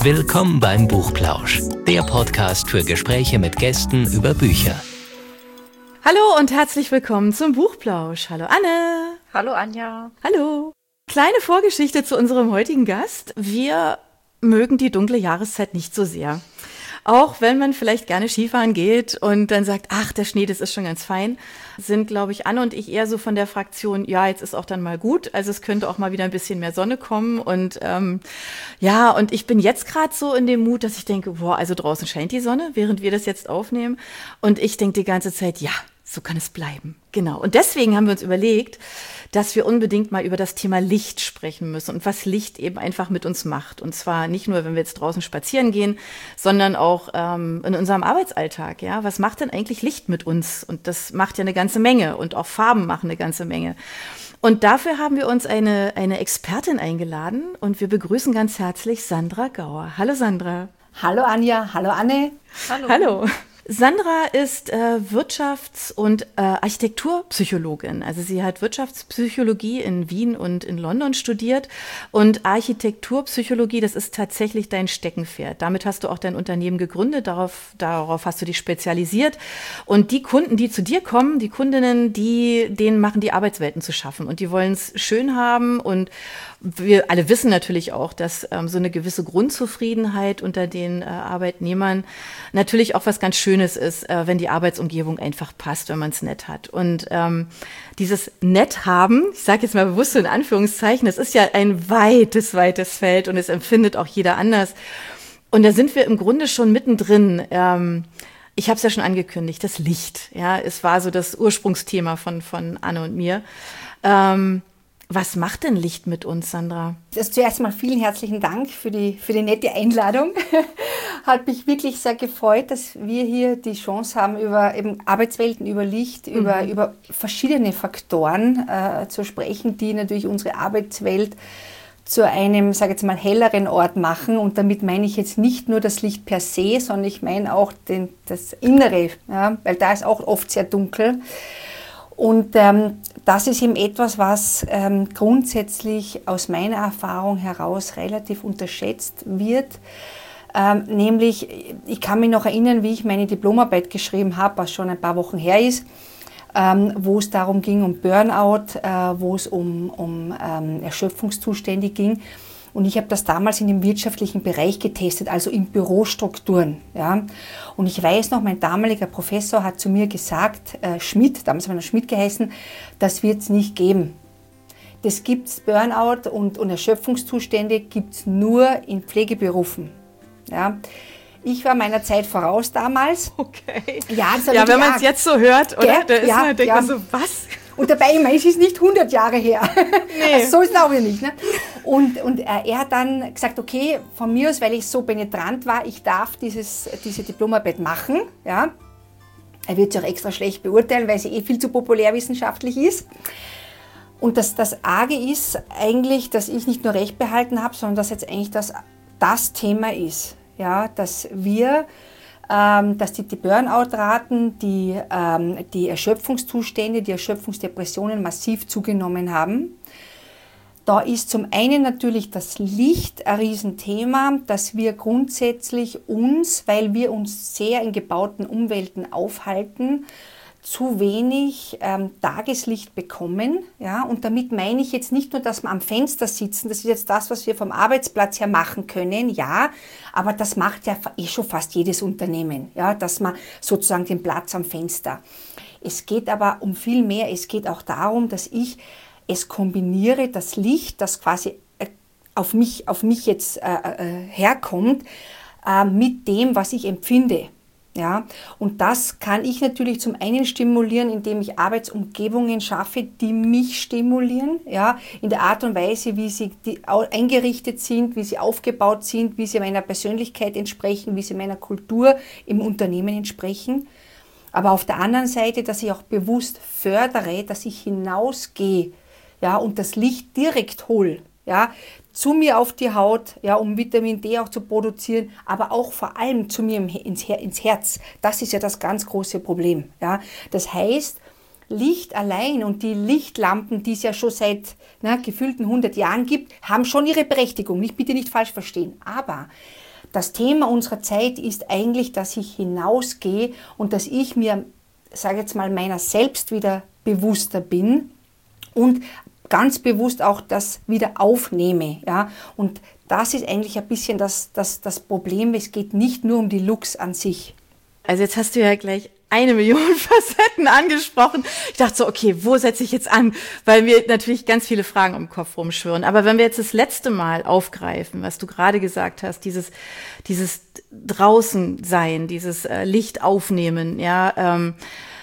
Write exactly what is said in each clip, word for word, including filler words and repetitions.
Willkommen beim Buchplausch, der Podcast für Gespräche mit Gästen über Bücher. Hallo und herzlich willkommen zum Buchplausch. Hallo Anne. Hallo Anja. Hallo. Kleine Vorgeschichte zu unserem heutigen Gast. Wir mögen die dunkle Jahreszeit nicht so sehr. Auch wenn man vielleicht gerne Skifahren geht und dann sagt, ach, der Schnee, das ist schon ganz fein, sind, glaube ich, Anne und ich eher so von der Fraktion, ja, jetzt ist auch dann mal gut. Also es könnte auch mal wieder ein bisschen mehr Sonne kommen. Und ähm, ja, und ich bin jetzt gerade so in dem Mut, dass ich denke, boah, also draußen scheint die Sonne, während wir das jetzt aufnehmen. Und ich denke die ganze Zeit, ja, so kann es bleiben. Genau. Und deswegen haben wir uns überlegt, dass wir unbedingt mal über das Thema Licht sprechen müssen und was Licht eben einfach mit uns macht. Und zwar nicht nur, wenn wir jetzt draußen spazieren gehen, sondern auch ähm, in unserem Arbeitsalltag. Ja, was macht denn eigentlich Licht mit uns? Und das macht ja eine ganze Menge und auch Farben machen eine ganze Menge. Und dafür haben wir uns eine, eine Expertin eingeladen und wir begrüßen ganz herzlich Sandra Gauer. Hallo Sandra. Hallo Anja, hallo Anne. Hallo. Hallo. Sandra ist äh, Wirtschafts- und äh, Architekturpsychologin. Also sie hat Wirtschaftspsychologie in Wien und in London studiert und Architekturpsychologie, das ist tatsächlich dein Steckenpferd. Damit hast du auch dein Unternehmen gegründet, darauf, darauf hast du dich spezialisiert. Und die Kunden, die zu dir kommen, die Kundinnen, die, denen machen die Arbeitswelten zu schaffen und die wollen es schön haben. Und wir alle wissen natürlich auch, dass ähm, so eine gewisse Grundzufriedenheit unter den äh, Arbeitnehmern natürlich auch was ganz Schönes ist, äh, wenn die Arbeitsumgebung einfach passt, wenn man es nett hat. Und ähm, dieses Nett haben, ich sage jetzt mal bewusst so in Anführungszeichen, das ist ja ein weites, weites Feld und es empfindet auch jeder anders. Und da sind wir im Grunde schon mittendrin. Ähm, ich habe es ja schon angekündigt, das Licht. Ja, es war so das Ursprungsthema von, von Anne und mir. Ähm, Was macht denn Licht mit uns, Sandra? Also zuerst mal vielen herzlichen Dank für die, für die nette Einladung. Hat mich wirklich sehr gefreut, dass wir hier die Chance haben, über eben Arbeitswelten, über Licht, mhm. über, über verschiedene Faktoren äh, zu sprechen, die natürlich unsere Arbeitswelt zu einem, sage ich jetzt mal, helleren Ort machen. Und damit meine ich jetzt nicht nur das Licht per se, sondern ich meine auch den, das Innere, ja, weil da ist auch oft sehr dunkel. Und ähm, das ist eben etwas, was ähm, grundsätzlich aus meiner Erfahrung heraus relativ unterschätzt wird. Ähm, nämlich, ich kann mich noch erinnern, wie ich meine Diplomarbeit geschrieben habe, was schon ein paar Wochen her ist, ähm, wo es darum ging, um Burnout, äh, wo es um, um ähm, Erschöpfungszustände ging. Und ich habe das damals in dem wirtschaftlichen Bereich getestet, also in Bürostrukturen. Ja. Und ich weiß noch, mein damaliger Professor hat zu mir gesagt, äh, Schmidt, damals war er Schmidt geheißen, das wird es nicht geben. Das gibt es, Burnout und, und Erschöpfungszustände gibt es nur in Pflegeberufen. Ja. Ich war meiner Zeit voraus damals. Okay. Ja, das ja wenn man es jetzt so hört, oder? Gell? Da ist ja, man, denkt ja. man so, was? Und dabei, ich meine, es ist nicht hundert Jahre her. Nee. Also so ist es auch nicht. Ne? Und, und er hat dann gesagt, okay, von mir aus, weil ich so penetrant war, ich darf dieses, diese Diplomarbeit machen. Ja? Er wird sich auch extra schlecht beurteilen, weil sie eh viel zu populärwissenschaftlich ist. Und das, das Arge ist eigentlich, dass ich nicht nur Recht behalten habe, sondern dass jetzt eigentlich das, das Thema ist. Ja? Dass wir... dass die, die Burnout-Raten, die, ähm, die Erschöpfungszustände, die Erschöpfungsdepressionen massiv zugenommen haben. Da ist zum einen natürlich das Licht ein Riesenthema, dass wir grundsätzlich uns, weil wir uns sehr in gebauten Umwelten aufhalten, zu wenig ähm, Tageslicht bekommen. Ja? Und damit meine ich jetzt nicht nur, dass wir am Fenster sitzen, das ist jetzt das, was wir vom Arbeitsplatz her machen können, ja, aber das macht ja eh schon fast jedes Unternehmen, ja? Dass man sozusagen den Platz am Fenster. Es geht aber um viel mehr, es geht auch darum, dass ich es kombiniere, das Licht, das quasi äh, auf mich, auf mich jetzt äh, äh, herkommt, äh, mit dem, was ich empfinde. Ja, und das kann ich natürlich zum einen stimulieren, indem ich Arbeitsumgebungen schaffe, die mich stimulieren, ja, in der Art und Weise, wie sie die, eingerichtet sind, wie sie aufgebaut sind, wie sie meiner Persönlichkeit entsprechen, wie sie meiner Kultur im Unternehmen entsprechen. Aber auf der anderen Seite, dass ich auch bewusst fördere, dass ich hinausgehe, ja, und das Licht direkt hole, ja, zu mir auf die Haut, ja, um Vitamin D auch zu produzieren, aber auch vor allem zu mir ins, Her- ins Herz. Das ist ja das ganz große Problem. Ja. Das heißt, Licht allein und die Lichtlampen, die es ja schon seit na, gefühlten hundert Jahren gibt, haben schon ihre Berechtigung. Nicht, bitte nicht falsch verstehen. Aber das Thema unserer Zeit ist eigentlich, dass ich hinausgehe und dass ich mir, sage jetzt mal, meiner selbst wieder bewusster bin und ganz bewusst auch das wieder aufnehme. Ja? Und das ist eigentlich ein bisschen das, das, das Problem. Es geht nicht nur um die Looks an sich. Also jetzt hast du ja gleich eine Million Facetten angesprochen. Ich dachte so, okay, wo setze ich jetzt an? Weil mir natürlich ganz viele Fragen im Kopf rumschwirren. Aber wenn wir jetzt das letzte Mal aufgreifen, was du gerade gesagt hast, dieses, dieses draußen sein, dieses äh, Licht aufnehmen, ja, ähm,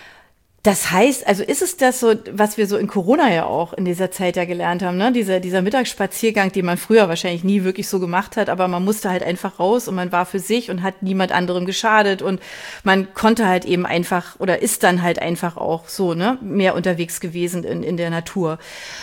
das heißt, also ist es das so, was wir so in Corona ja auch in dieser Zeit ja gelernt haben, ne? Dieser, dieser Mittagsspaziergang, den man früher wahrscheinlich nie wirklich so gemacht hat, aber man musste halt einfach raus und man war für sich und hat niemand anderem geschadet und man konnte halt eben einfach oder ist dann halt einfach auch so, ne, mehr unterwegs gewesen in, in der Natur.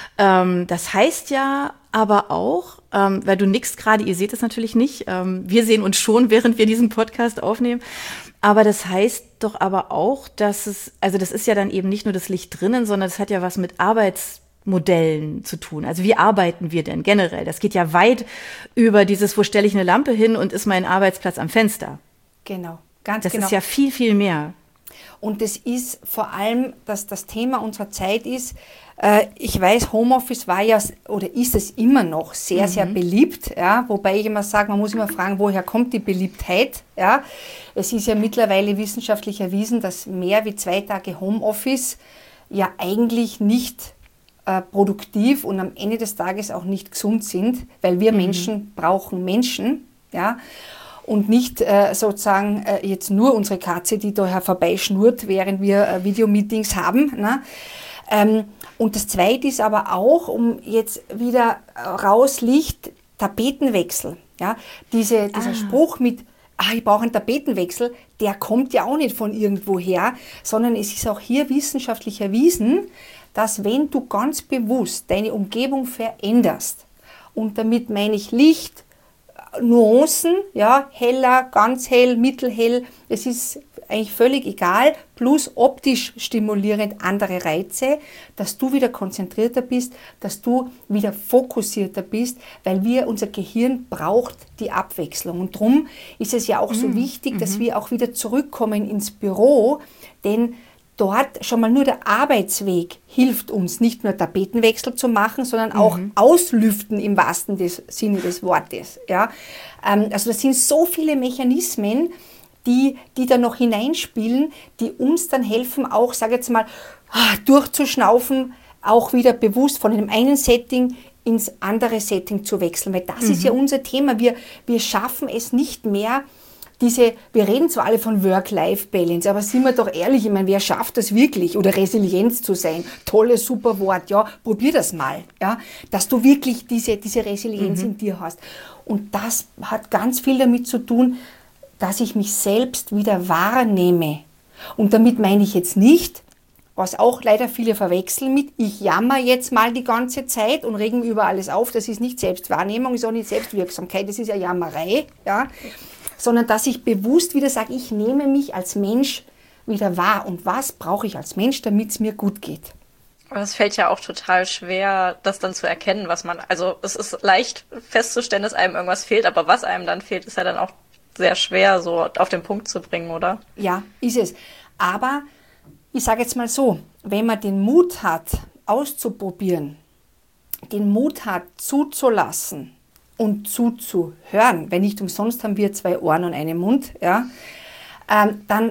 Ähm, das heißt ja aber auch, ähm, weil du nickst gerade, ihr seht es natürlich nicht, ähm, wir sehen uns schon, während wir diesen Podcast aufnehmen. Aber das heißt doch aber auch, dass es, also das ist ja dann eben nicht nur das Licht drinnen, sondern es hat ja was mit Arbeitsmodellen zu tun. Also wie arbeiten wir denn generell? Das geht ja weit über dieses, wo stelle ich eine Lampe hin und ist mein Arbeitsplatz am Fenster. Genau, ganz das genau. Das ist ja viel, viel mehr. Und das ist vor allem, dass das Thema unserer Zeit ist, äh, ich weiß, Homeoffice war ja, oder ist es immer noch sehr, mhm. sehr beliebt, ja, wobei ich immer sage, man muss immer fragen, woher kommt die Beliebtheit, ja. Es ist ja mittlerweile wissenschaftlich erwiesen, dass mehr wie zwei Tage Homeoffice ja eigentlich nicht äh, produktiv und am Ende des Tages auch nicht gesund sind, weil wir mhm. Menschen brauchen Menschen, ja. Und nicht äh, sozusagen äh, jetzt nur unsere Katze, die daher vorbeischnurrt, während wir äh, Videomeetings haben. Ne? Ähm, und das Zweite ist aber auch, um jetzt wieder raus Licht, Tapetenwechsel. Ja? Diese, dieser ah. Spruch mit, ah, ich brauche einen Tapetenwechsel, der kommt ja auch nicht von irgendwoher, sondern es ist auch hier wissenschaftlich erwiesen, dass wenn du ganz bewusst deine Umgebung veränderst, und damit meine ich Licht, Nuancen, ja, heller, ganz hell, mittelhell, es ist eigentlich völlig egal, plus optisch stimulierend andere Reize, dass du wieder konzentrierter bist, dass du wieder fokussierter bist, weil wir, unser Gehirn braucht die Abwechslung. Und darum ist es ja auch so mhm. wichtig, dass mhm. wir auch wieder zurückkommen ins Büro, denn dort schon mal nur der Arbeitsweg hilft uns, nicht nur Tapetenwechsel zu machen, sondern auch mhm. auslüften im wahrsten des, Sinne des Wortes. Ja? Ähm, also das sind so viele Mechanismen, die, die da noch hineinspielen, die uns dann helfen, auch, sage ich jetzt mal, durchzuschnaufen, auch wieder bewusst von einem einen Setting ins andere Setting zu wechseln. Weil das mhm. ist ja unser Thema. Wir, wir schaffen es nicht mehr, diese, wir reden zwar alle von Work-Life-Balance, aber sind wir doch ehrlich, ich meine, wer schafft das wirklich? Oder Resilienz zu sein? Tolles, super Wort, ja, probier das mal, ja, dass du wirklich diese, diese Resilienz mhm. in dir hast. Und das hat ganz viel damit zu tun, dass ich mich selbst wieder wahrnehme. Und damit meine ich jetzt nicht, was auch leider viele verwechseln mit, ich jammer jetzt mal die ganze Zeit und reg mich über alles auf, das ist nicht Selbstwahrnehmung, ist auch nicht Selbstwirksamkeit, das ist ja Jammerei, ja, sondern dass ich bewusst wieder sage, ich nehme mich als Mensch wieder wahr und was brauche ich als Mensch, damit es mir gut geht. Aber es fällt ja auch total schwer, das dann zu erkennen, was man, also es ist leicht festzustellen, dass einem irgendwas fehlt, aber was einem dann fehlt, ist ja dann auch sehr schwer so auf den Punkt zu bringen, oder? Ja, ist es. Aber ich sage jetzt mal so, wenn man den Mut hat, auszuprobieren, den Mut hat, zuzulassen und zuzuhören, weil nicht umsonst haben wir zwei Ohren und einen Mund, ja, ähm, dann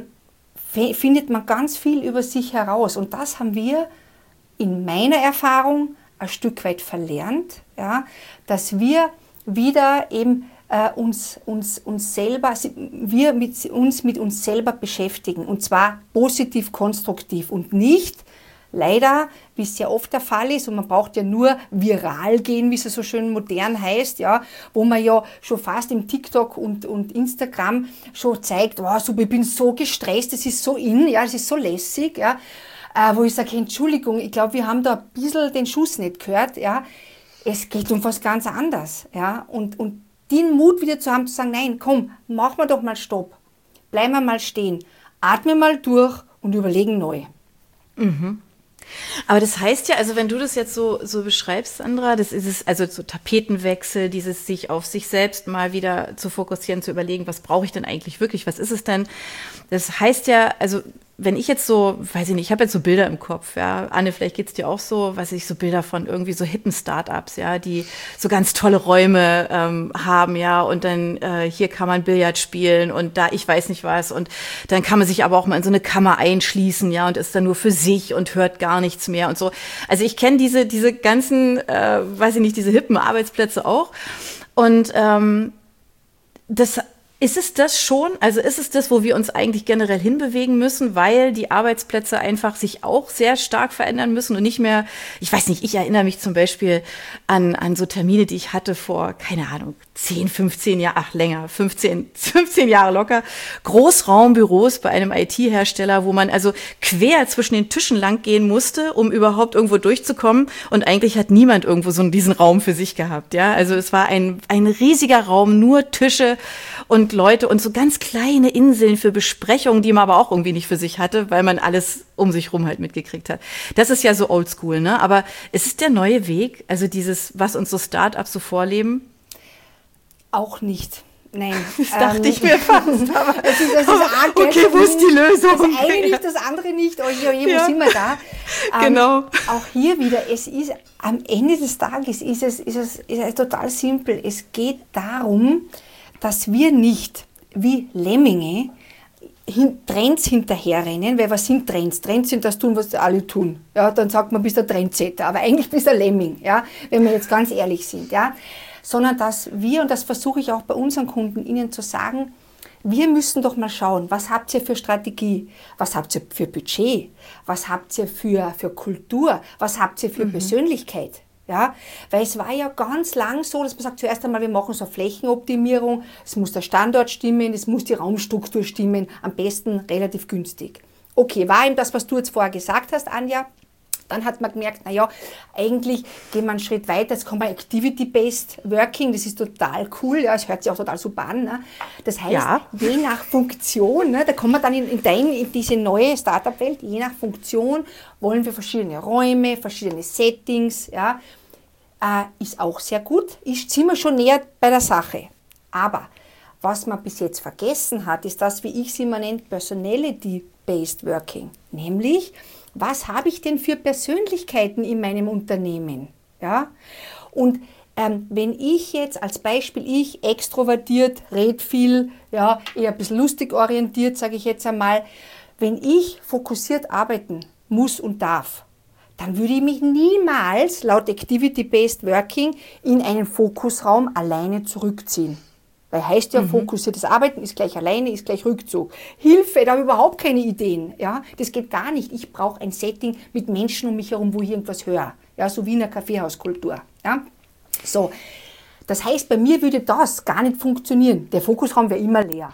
f- findet man ganz viel über sich heraus. Und das haben wir in meiner Erfahrung ein Stück weit verlernt, ja, dass wir wieder eben äh, uns, uns, uns selber, wir mit, uns mit uns selber beschäftigen, und zwar positiv, konstruktiv und nicht leider, wie es ja oft der Fall ist, und man braucht ja nur viral gehen, wie es so schön modern heißt, ja, wo man ja schon fast im TikTok und, und Instagram schon zeigt, wow, super, ich bin so gestresst, das ist so in, ja, das ist so lässig, ja, äh, wo ich sage, Entschuldigung, ich glaube, wir haben da ein bisschen den Schuss nicht gehört, ja, es geht um was ganz anderes, ja, und, und den Mut wieder zu haben, zu sagen, nein, komm, machen wir doch mal Stopp, bleiben wir mal stehen, atmen mal durch und überlegen neu. Mhm. Aber das heißt ja, also wenn du das jetzt so, so beschreibst, Sandra, das ist es, also so Tapetenwechsel, dieses sich auf sich selbst mal wieder zu fokussieren, zu überlegen, was brauche ich denn eigentlich wirklich, was ist es denn? Das heißt ja, also wenn ich jetzt so, weiß ich nicht, ich habe jetzt so Bilder im Kopf, ja, Anne, vielleicht geht's dir auch so, weiß ich, so Bilder von irgendwie so hippen Startups, ja, die so ganz tolle Räume ähm, haben, ja, und dann äh, hier kann man Billard spielen und da ich weiß nicht was und dann kann man sich aber auch mal in so eine Kammer einschließen, ja, und ist dann nur für sich und hört gar nichts mehr und so. Also ich kenne diese diese ganzen, äh, weiß ich nicht, diese hippen Arbeitsplätze auch und ähm, das Ist es das schon? Also ist es das, wo wir uns eigentlich generell hinbewegen müssen, weil die Arbeitsplätze einfach sich auch sehr stark verändern müssen und nicht mehr, ich weiß nicht, ich erinnere mich zum Beispiel an, an so Termine, die ich hatte vor, keine Ahnung, zehn, fünfzehn Jahre, ach länger, fünfzehn, fünfzehn Jahre locker, Großraumbüros bei einem I T-Hersteller, wo man also quer zwischen den Tischen lang gehen musste, um überhaupt irgendwo durchzukommen und eigentlich hat niemand irgendwo so diesen Raum für sich gehabt, ja, also es war ein, ein riesiger Raum, nur Tische und Leute und so ganz kleine Inseln für Besprechungen, die man aber auch irgendwie nicht für sich hatte, weil man alles um sich rum halt mitgekriegt hat. Das ist ja so oldschool, ne? Aber ist es der neue Weg? Also dieses, was uns so Start-ups so vorleben? Auch nicht. Nein. Das dachte ähm, ich mir fast. Aber, das ist, das ist aber, okay, wo ist die Lösung? Das eine nicht, das andere nicht. Oje, oje, wo ja. sind wir da? Ähm, genau. Auch hier wieder, es ist, am Ende des Tages ist es, ist es, ist es total simpel. Es geht darum, dass wir nicht wie Lemminge hin, Trends hinterherrennen, weil was sind Trends? Trends sind das tun, was alle tun. Ja, dann sagt man, bist der Trendsetter, aber eigentlich bist du ein Lemming, ja, wenn wir jetzt ganz ehrlich sind. Ja. Sondern dass wir, und das versuche ich auch bei unseren Kunden, ihnen zu sagen, wir müssen doch mal schauen, was habt ihr für Strategie, was habt ihr für Budget, was habt ihr für, für Kultur, was habt ihr für mhm. Persönlichkeit. Ja, weil es war ja ganz lang so, dass man sagt, zuerst einmal, wir machen so eine Flächenoptimierung, es muss der Standort stimmen, es muss die Raumstruktur stimmen, am besten relativ günstig. Okay, war eben das, was du jetzt vorher gesagt hast, Anja. Dann hat man gemerkt, naja, eigentlich gehen wir einen Schritt weiter, jetzt kommt man Activity-Based Working, das ist total cool, ja, es hört sich auch total super an. Ne? Das heißt, ja. je nach Funktion, ne, da kommen wir dann in, in, dein, in diese neue Startup-Welt, je nach Funktion wollen wir verschiedene Räume, verschiedene Settings, ja, äh, ist auch sehr gut, ist ziemlich schon näher bei der Sache. Aber was man bis jetzt vergessen hat, ist das, wie ich es immer nenne, Personality-Based Working, nämlich was habe ich denn für Persönlichkeiten in meinem Unternehmen? Ja? Und ähm, wenn ich jetzt als Beispiel, ich extrovertiert, red viel, ja, eher ein bisschen lustig orientiert, sage ich jetzt einmal, wenn ich fokussiert arbeiten muss und darf, dann würde ich mich niemals laut Activity-Based Working in einen Fokusraum alleine zurückziehen. Weil heißt ja, mhm. fokussiertes Arbeiten ist gleich alleine, ist gleich Rückzug. Hilfe, da habe ich überhaupt keine Ideen. Ja? Das geht gar nicht. Ich brauche ein Setting mit Menschen um mich herum, wo ich irgendwas höre. Ja? So wie in einer Kaffeehauskultur. Ja? So. Das heißt, bei mir würde das gar nicht funktionieren. Der Fokusraum wäre immer leer.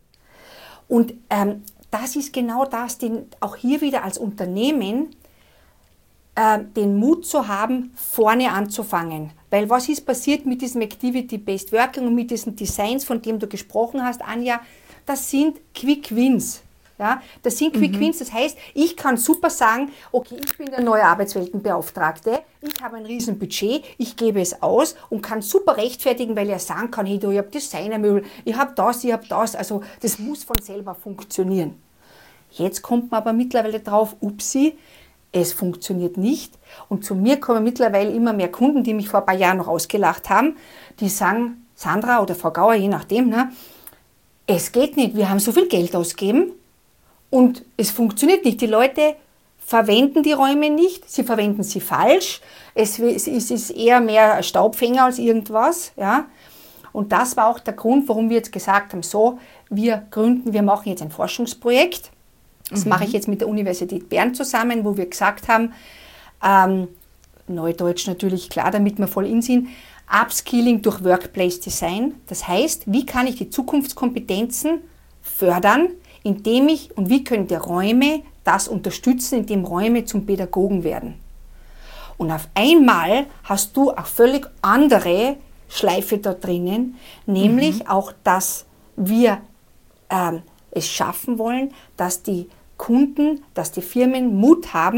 Und ähm, das ist genau das, den auch hier wieder als Unternehmen äh, den Mut zu haben, vorne anzufangen. Weil was ist passiert mit diesem Activity-Based Working und mit diesen Designs, von denen du gesprochen hast, Anja? Das sind Quick Wins. Ja? Das sind Quick mhm. Wins. Das heißt, ich kann super sagen, okay, ich bin der neue Arbeitsweltenbeauftragte, ich habe ein riesen Budget, ich gebe es aus und kann super rechtfertigen, weil ich sagen kann, hey, du, ich habe Designermöbel, ich habe das, ich habe das. Also das muss von selber funktionieren. Jetzt kommt man aber mittlerweile drauf, upsi, es funktioniert nicht. Und zu mir kommen mittlerweile immer mehr Kunden, die mich vor ein paar Jahren noch ausgelacht haben, die sagen, Sandra oder Frau Gauer, je nachdem, ne, es geht nicht, wir haben so viel Geld ausgegeben und es funktioniert nicht. Die Leute verwenden die Räume nicht, sie verwenden sie falsch, es ist eher mehr Staubfänger als irgendwas. Ja. Und das war auch der Grund, warum wir jetzt gesagt haben, so, wir gründen, wir machen jetzt ein Forschungsprojekt. Das mhm. mache ich jetzt mit der Universität Bern zusammen, wo wir gesagt haben, ähm, Neudeutsch natürlich, klar, damit wir voll in sind, Upskilling durch Workplace Design. Das heißt, wie kann ich die Zukunftskompetenzen fördern, indem ich, und wie können die Räume das unterstützen, indem Räume zum Pädagogen werden. Und auf einmal hast du eine völlig andere Schleife da drinnen, nämlich mhm. auch, dass wir ähm, es schaffen wollen, dass die Kunden, dass die Firmen Mut haben,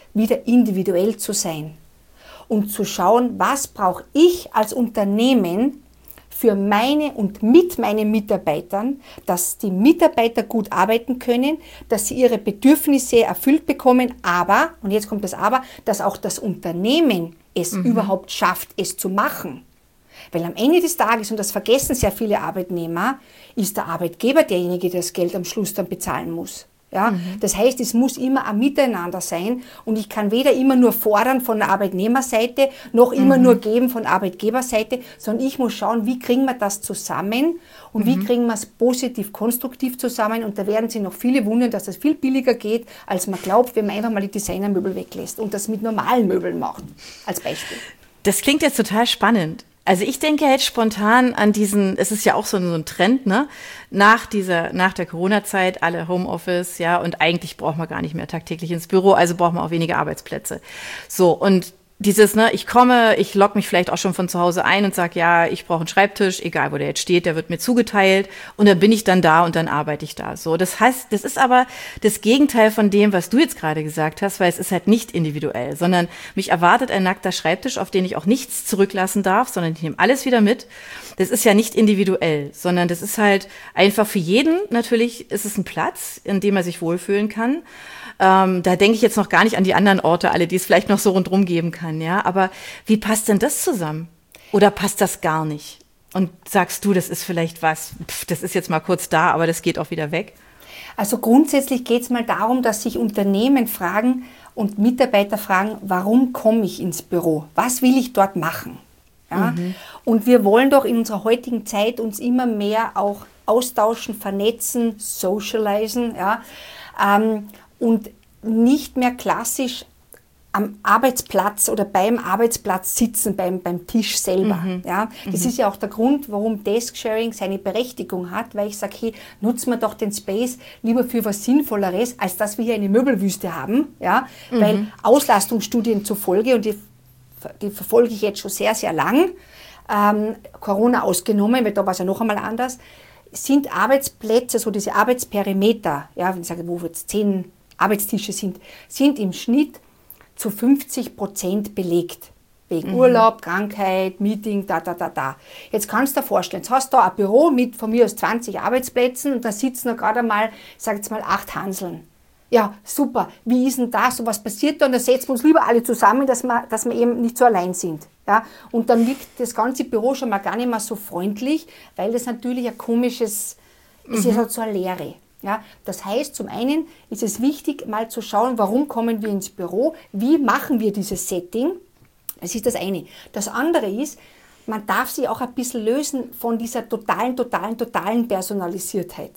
wieder individuell zu sein und zu schauen, was brauche ich als Unternehmen für meine und mit meinen Mitarbeitern, dass die Mitarbeiter gut arbeiten können, dass sie ihre Bedürfnisse erfüllt bekommen, aber, und jetzt kommt das Aber, dass auch das Unternehmen es mhm. überhaupt schafft, es zu machen. Weil am Ende des Tages, und das vergessen sehr viele Arbeitnehmer, ist der Arbeitgeber derjenige, der das Geld am Schluss dann bezahlen muss. Ja? Mhm. Das heißt, es muss immer ein Miteinander sein und ich kann weder immer nur fordern von der Arbeitnehmerseite, noch immer mhm. nur geben von Arbeitgeberseite, sondern ich muss schauen, wie kriegen wir das zusammen und mhm. wie kriegen wir es positiv, konstruktiv zusammen, und da werden sich noch viele wundern, dass das viel billiger geht, als man glaubt, wenn man einfach mal die Designermöbel weglässt und das mit normalen Möbeln macht, als Beispiel. Das klingt jetzt total spannend. Also ich denke jetzt spontan an diesen, es ist ja auch so ein, so ein Trend, ne? Nach dieser, nach der Corona-Zeit, alle Homeoffice, ja, und eigentlich braucht man gar nicht mehr tagtäglich ins Büro, also braucht man auch weniger Arbeitsplätze. So, und dieses, ne, ich komme, ich logge mich vielleicht auch schon von zu Hause ein und sage, ja, ich brauche einen Schreibtisch, egal wo der jetzt steht, der wird mir zugeteilt und dann bin ich dann da und dann arbeite ich da. So, das heißt, das ist aber das Gegenteil von dem, was du jetzt gerade gesagt hast, weil es ist halt nicht individuell, sondern mich erwartet ein nackter Schreibtisch, auf den ich auch nichts zurücklassen darf, sondern ich nehme alles wieder mit. Das ist ja nicht individuell, sondern das ist halt einfach für jeden, natürlich ist es ein Platz, in dem er sich wohlfühlen kann. Ähm, da denke ich jetzt noch gar nicht an die anderen Orte, alle, die es vielleicht noch so rundherum geben kann, ja. Aber wie passt denn das zusammen? Oder passt das gar nicht? Und sagst du, das ist vielleicht was, pf, das ist jetzt mal kurz da, aber das geht auch wieder weg? Also grundsätzlich geht es mal darum, dass sich Unternehmen fragen und Mitarbeiter fragen, warum komme ich ins Büro? Was will ich dort machen? Ja? Mhm. Und wir wollen doch in unserer heutigen Zeit uns immer mehr auch austauschen, vernetzen, socialisen, ja. Ähm, und nicht mehr klassisch am Arbeitsplatz oder beim Arbeitsplatz sitzen, beim, beim Tisch selber. Mhm. Ja, das mhm. ist ja auch der Grund, warum Desk-Sharing seine Berechtigung hat, weil ich sage, hey, nutzen wir doch den Space lieber für was Sinnvolleres, als dass wir hier eine Möbelwüste haben. Ja, mhm. Weil Auslastungsstudien zufolge, und die, die verfolge ich jetzt schon sehr, sehr lang, ähm, Corona ausgenommen, weil da war es ja noch einmal anders, sind Arbeitsplätze, so diese Arbeitsperimeter, ja, wenn ich sage, wo jetzt zehn Arbeitstische sind, sind im Schnitt zu fünfzig Prozent belegt. Wegen mhm. Urlaub, Krankheit, Meeting, da, da, da, da. Jetzt kannst du dir vorstellen, jetzt hast du da ein Büro mit von mir aus zwanzig Arbeitsplätzen und da sitzen da gerade mal, sag jetzt mal, acht Hanseln. Ja, super. Wie ist denn das? Und was passiert da? Und da setzen wir uns lieber alle zusammen, dass wir, dass wir eben nicht so allein sind. Ja? Und dann wirkt das ganze Büro schon mal gar nicht mehr so freundlich, weil das natürlich ein komisches, mhm. ist ja so, so eine Leere. Ja? Das heißt, zum einen ist es wichtig, mal zu schauen, warum kommen wir ins Büro? Wie machen wir dieses Setting? Das ist das eine. Das andere ist, man darf sich auch ein bisschen lösen von dieser totalen, totalen, totalen Personalisiertheit.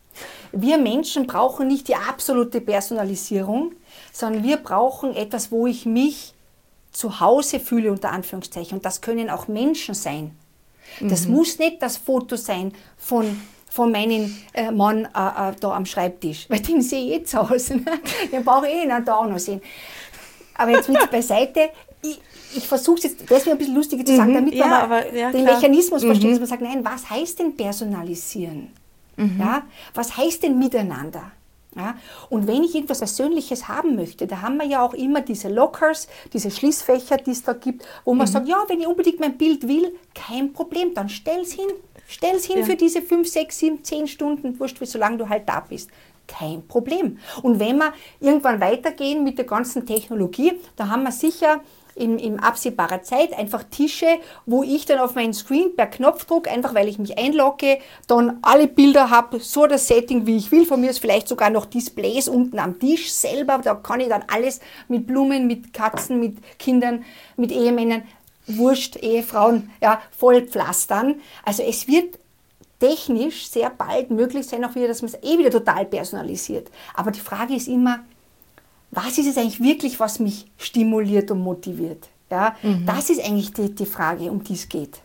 Wir Menschen brauchen nicht die absolute Personalisierung, sondern wir brauchen etwas, wo ich mich zu Hause fühle, unter Anführungszeichen. Und das können auch Menschen sein. Das mhm. muss nicht das Foto sein von, von meinem äh, Mann äh, äh, da am Schreibtisch, weil den sehe ich jetzt aus. Den brauche ich eh nicht da auch noch sehen. Aber jetzt mit beiseite, ich, ich versuche es jetzt, das wäre ein bisschen lustiger zu sagen, mhm. damit ja, man aber, ja, den klar. Mechanismus mhm. versteht, dass man sagt, nein, was heißt denn personalisieren? Mhm. Ja, was heißt denn miteinander? Ja, und wenn ich irgendwas Persönliches haben möchte, da haben wir ja auch immer diese Lockers, diese Schließfächer, die es da gibt, wo man mhm. sagt, ja, wenn ich unbedingt mein Bild will, kein Problem, dann stell's hin. Stell's hin ja. für diese fünf, sechs, sieben, zehn Stunden, wurscht, solange du halt da bist. Kein Problem. Und wenn wir irgendwann weitergehen mit der ganzen Technologie, da haben wir sicher in, in absehbarer Zeit einfach Tische, wo ich dann auf meinen Screen per Knopfdruck, einfach weil ich mich einlogge, dann alle Bilder habe, so das Setting, wie ich will. Von mir ist vielleicht sogar noch Displays unten am Tisch selber. Da kann ich dann alles mit Blumen, mit Katzen, mit Kindern, mit Ehemännern, Wurscht, Ehefrauen, ja, voll pflastern. Also es wird technisch sehr bald möglich sein, auch wieder, dass man es eh wieder total personalisiert. Aber die Frage ist immer, was ist es eigentlich wirklich, was mich stimuliert und motiviert? Ja, mhm. Das ist eigentlich die, die Frage, um die es geht.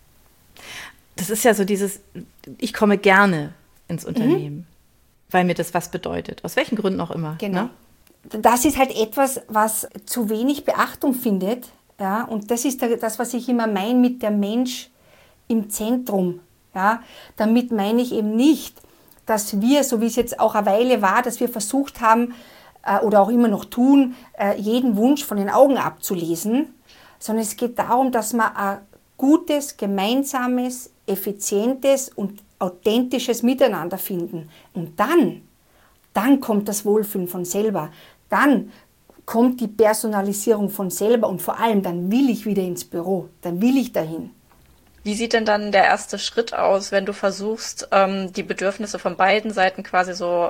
Das ist ja so dieses, ich komme gerne ins Unternehmen, mhm. weil mir das was bedeutet. Aus welchen Gründen auch immer. Genau. Ne? Das ist halt etwas, was zu wenig Beachtung findet. Ja, und das ist das, was ich immer meine mit der Mensch im Zentrum. Ja, damit meine ich eben nicht, dass wir, so wie es jetzt auch eine Weile war, dass wir versucht haben, äh, oder auch immer noch tun, äh, jeden Wunsch von den Augen abzulesen, sondern es geht darum, dass man ein gutes, gemeinsames, effizientes und authentisches Miteinander finden. Und dann, dann kommt das Wohlfühlen von selber. Dann kommt die Personalisierung von selber und vor allem, dann will ich wieder ins Büro, dann will ich dahin. Wie sieht denn dann der erste Schritt aus, wenn du versuchst, ähm, die Bedürfnisse von beiden Seiten quasi so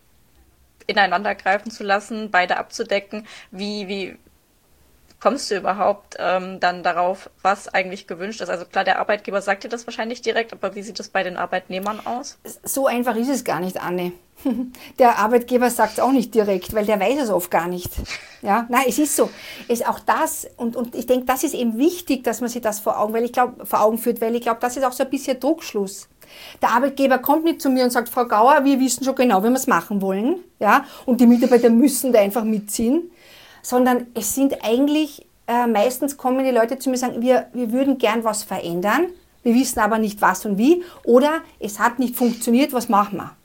ineinander greifen zu lassen, beide abzudecken? Wie, wie kommst du überhaupt ähm, dann darauf, was eigentlich gewünscht ist? Also klar, der Arbeitgeber sagt dir das wahrscheinlich direkt, aber wie sieht es bei den Arbeitnehmern aus? So einfach ist es gar nicht, Anne. Der Arbeitgeber sagt es auch nicht direkt, weil der weiß es oft gar nicht. Ja, nein, es ist so. Es ist auch das, und, und ich denke, das ist eben wichtig, dass man sich das vor Augen, weil ich glaub, vor Augen führt, weil ich glaube, das ist auch so ein bisschen Druckschluss. Der Arbeitgeber kommt nicht zu mir und sagt, Frau Gauer, wir wissen schon genau, wie wir es machen wollen. Ja, und die Mitarbeiter müssen da einfach mitziehen. Sondern es sind eigentlich, äh, meistens kommen die Leute zu mir und sagen, wir, wir würden gern was verändern, wir wissen aber nicht was und wie, oder es hat nicht funktioniert, was machen wir?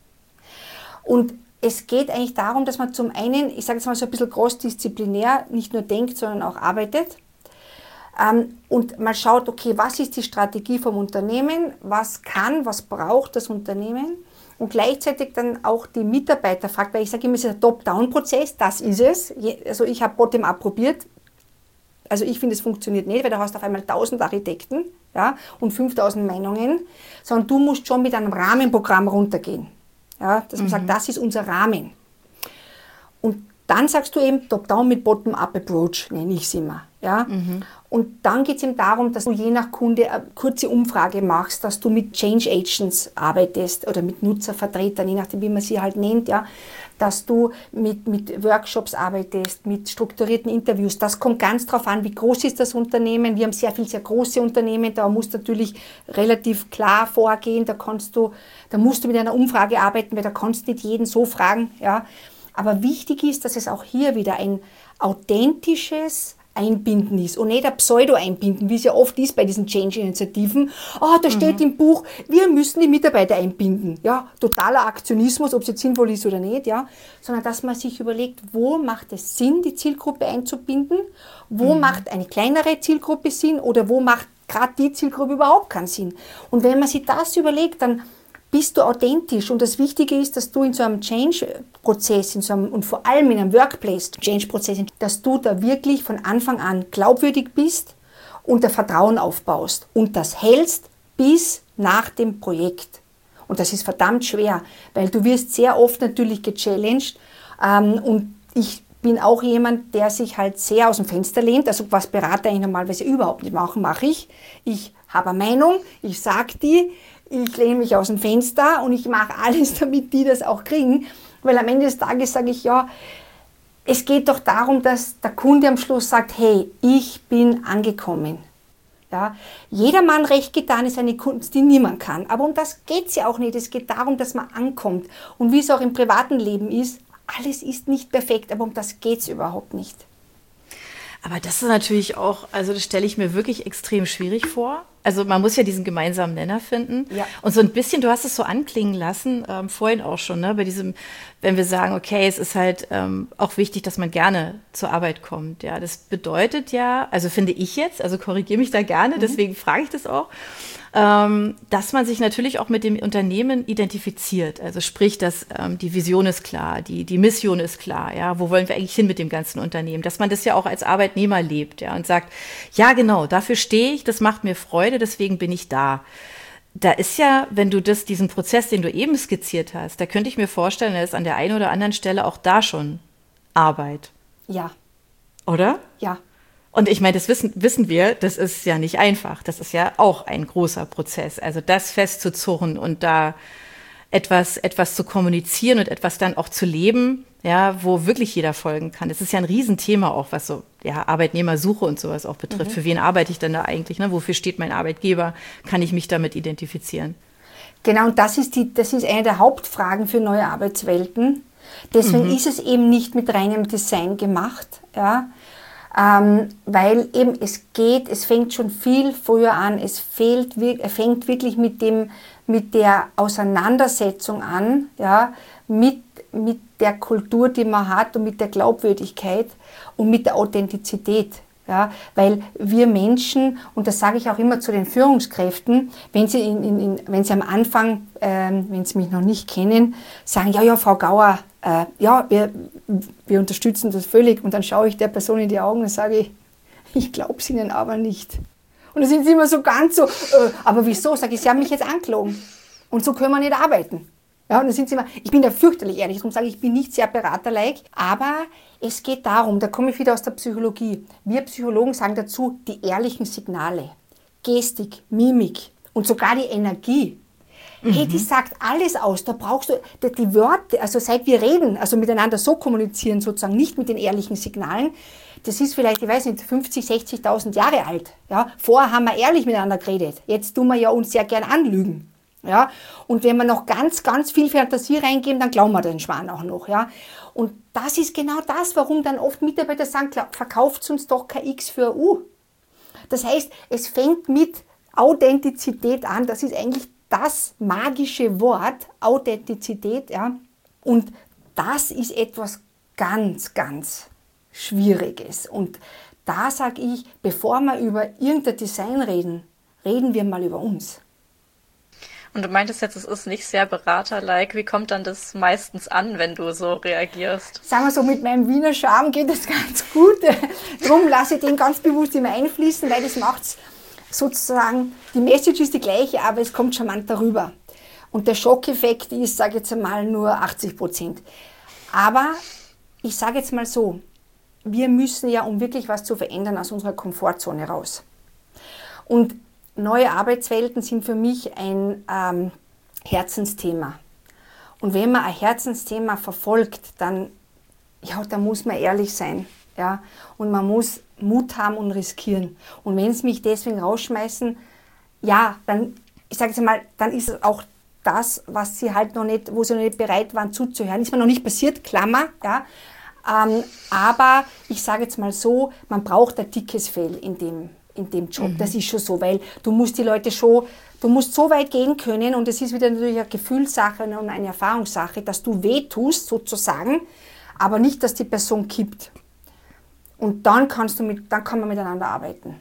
Und es geht eigentlich darum, dass man zum einen, ich sage jetzt mal so ein bisschen crossdisziplinär, nicht nur denkt, sondern auch arbeitet. Ähm, und man schaut, okay, was ist die Strategie vom Unternehmen, was kann, was braucht das Unternehmen? Und gleichzeitig dann auch die Mitarbeiter fragt, weil ich sage immer, es ist ein Top-Down-Prozess, das ist es. Also ich habe Bottom-up probiert. Also ich finde, es funktioniert nicht, weil du hast auf einmal tausend Architekten, ja, und fünftausend Meinungen, sondern du musst schon mit einem Rahmenprogramm runtergehen. Ja, dass man mhm. sagt, das ist unser Rahmen. Und dann sagst du eben Top-Down mit Bottom-Up-Approach, nenne ich es immer. Ja? Mhm. Und dann geht es eben darum, dass du je nach Kunde eine kurze Umfrage machst, dass du mit Change Agents arbeitest oder mit Nutzervertretern, je nachdem, wie man sie halt nennt, ja? Dass du mit, mit Workshops arbeitest, mit strukturierten Interviews. Das kommt ganz drauf an, wie groß ist das Unternehmen. Wir haben sehr viel, sehr große Unternehmen, da musst du natürlich relativ klar vorgehen, da, kannst du, da musst du mit einer Umfrage arbeiten, weil da kannst du nicht jeden so fragen. Ja? Aber wichtig ist, dass es auch hier wieder ein authentisches Einbinden ist und nicht ein Pseudo-Einbinden, wie es ja oft ist bei diesen Change-Initiativen. Ah, da steht mhm. im Buch, wir müssen die Mitarbeiter einbinden. Ja, totaler Aktionismus, ob es jetzt sinnvoll ist oder nicht, ja. Sondern dass man sich überlegt, wo macht es Sinn, die Zielgruppe einzubinden, wo mhm. macht eine kleinere Zielgruppe Sinn oder wo macht gerade die Zielgruppe überhaupt keinen Sinn. Und wenn man sich das überlegt, dann bist du authentisch. Und das Wichtige ist, dass du in so einem Change-Prozess in so einem, und vor allem in einem Workplace-Change-Prozess, dass du da wirklich von Anfang an glaubwürdig bist und da Vertrauen aufbaust und das hältst bis nach dem Projekt. Und das ist verdammt schwer, weil du wirst sehr oft natürlich gechallenged ähm, und ich bin auch jemand, der sich halt sehr aus dem Fenster lehnt, also was Berater eigentlich normalerweise überhaupt nicht machen, mache ich. Ich habe eine Meinung, ich sage die, ich lehne mich aus dem Fenster und ich mache alles, damit die das auch kriegen, weil am Ende des Tages sage ich, ja, es geht doch darum, dass der Kunde am Schluss sagt, hey, ich bin angekommen. Ja, jedermann recht getan ist eine Kunst, die niemand kann, aber um das geht es ja auch nicht, es geht darum, dass man ankommt und wie es auch im privaten Leben ist, alles ist nicht perfekt, aber um das geht es überhaupt nicht. Aber das ist natürlich auch, also das stelle ich mir wirklich extrem schwierig vor. Also man muss ja diesen gemeinsamen Nenner finden. Ja. Und so ein bisschen, du hast es so anklingen lassen, ähm, vorhin auch schon, ne, bei diesem, wenn wir sagen, okay, es ist halt ähm, auch wichtig, dass man gerne zur Arbeit kommt. Ja, das bedeutet ja, also finde ich jetzt, also korrigiere mich da gerne, mhm. deswegen frage ich das auch, ähm, dass man sich natürlich auch mit dem Unternehmen identifiziert. Also sprich, dass ähm, die Vision ist klar, die, die Mission ist klar, ja, wo wollen wir eigentlich hin mit dem ganzen Unternehmen? Dass man das ja auch als Arbeitnehmer lebt, ja, und sagt, ja genau, dafür stehe ich, das macht mir Freude, deswegen bin ich da. Da ist ja, wenn du das, diesen Prozess, den du eben skizziert hast, da könnte ich mir vorstellen, da ist an der einen oder anderen Stelle auch da schon Arbeit. Ja. Oder? Ja. Und ich meine, das wissen, wissen wir, das ist ja nicht einfach. Das ist ja auch ein großer Prozess. Also das festzuzurren und da etwas, etwas zu kommunizieren und etwas dann auch zu leben, ja, wo wirklich jeder folgen kann. Das ist ja ein Riesenthema auch, was so ja, Arbeitnehmersuche und sowas auch betrifft. Mhm. Für wen arbeite ich denn da eigentlich? Ne? Wofür steht mein Arbeitgeber? Kann ich mich damit identifizieren? Genau, und das ist, die, das ist eine der Hauptfragen für neue Arbeitswelten. Deswegen mhm. ist es eben nicht mit reinem Design gemacht, ja. Ähm, weil eben es geht, es fängt schon viel früher an, es fehlt, es fängt wirklich mit dem, mit der Auseinandersetzung an, ja, mit mit der Kultur, die man hat und mit der Glaubwürdigkeit und mit der Authentizität. Ja, weil wir Menschen, und das sage ich auch immer zu den Führungskräften, wenn sie, in, in, in, wenn sie am Anfang, ähm, wenn sie mich noch nicht kennen, sagen, ja, ja, Frau Gauer, äh, ja, wir, wir unterstützen das völlig. Und dann schaue ich der Person in die Augen und sage, ich, ich glaube es Ihnen aber nicht. Und dann sind sie immer so ganz so, äh, aber wieso? Sage ich, Sie haben mich jetzt angelogen. Und so können wir nicht arbeiten. Ja, und dann sind sie immer, ich bin da fürchterlich ehrlich, darum sage ich, ich bin nicht sehr beraterlike, aber es geht darum, da komme ich wieder aus der Psychologie. Wir Psychologen sagen dazu, die ehrlichen Signale, Gestik, Mimik und sogar die Energie. Mhm. Hey, die sagt alles aus, da brauchst du die, die Wörter, also seit wir reden, also miteinander so kommunizieren sozusagen, nicht mit den ehrlichen Signalen, das ist vielleicht, ich weiß nicht, fünfzig, sechzigtausend Jahre alt. Ja? Vorher haben wir ehrlich miteinander geredet, jetzt tun wir ja uns sehr gern anlügen. Ja, und wenn wir noch ganz, ganz viel Fantasie reingeben, dann glauben wir den Schwan auch noch. Ja. Und das ist genau das, warum dann oft Mitarbeiter sagen, verkauft uns doch kein X für ein U. Das heißt, es fängt mit Authentizität an. Das ist eigentlich das magische Wort, Authentizität. Ja. Und das ist etwas ganz, ganz Schwieriges. Und da sage ich, bevor wir über irgendein Design reden, reden wir mal über uns. Und du meintest jetzt, es ist nicht sehr beraterlike. Wie kommt dann das meistens an, wenn du so reagierst? Sagen wir so, mit meinem Wiener Charme geht das ganz gut. Darum lasse ich den ganz bewusst immer einfließen, weil das macht es sozusagen, die Message ist die gleiche, aber es kommt charmant darüber. Und der Schockeffekt ist, sage ich jetzt einmal, nur achtzig Prozent. Aber ich sage jetzt mal so, wir müssen ja, um wirklich was zu verändern, aus unserer Komfortzone raus. Und neue Arbeitswelten sind für mich ein ähm, Herzensthema. Und wenn man ein Herzensthema verfolgt, dann, ja, dann muss man ehrlich sein. Ja? Und man muss Mut haben und riskieren. Und wenn sie mich deswegen rausschmeißen, ja, dann, ich sage jetzt mal, dann ist es auch das, was sie halt noch nicht, wo sie noch nicht bereit waren zuzuhören. Ist mir noch nicht passiert, Klammer, ja. Ähm, aber ich sage jetzt mal so, man braucht ein dickes Fell in dem in dem Job. Mhm. Das ist schon so, weil du musst die Leute schon, du musst so weit gehen können und es ist wieder natürlich eine Gefühlssache und eine Erfahrungssache, dass du weh tust sozusagen, aber nicht, dass die Person kippt. Und dann kannst du mit, dann kann man miteinander arbeiten.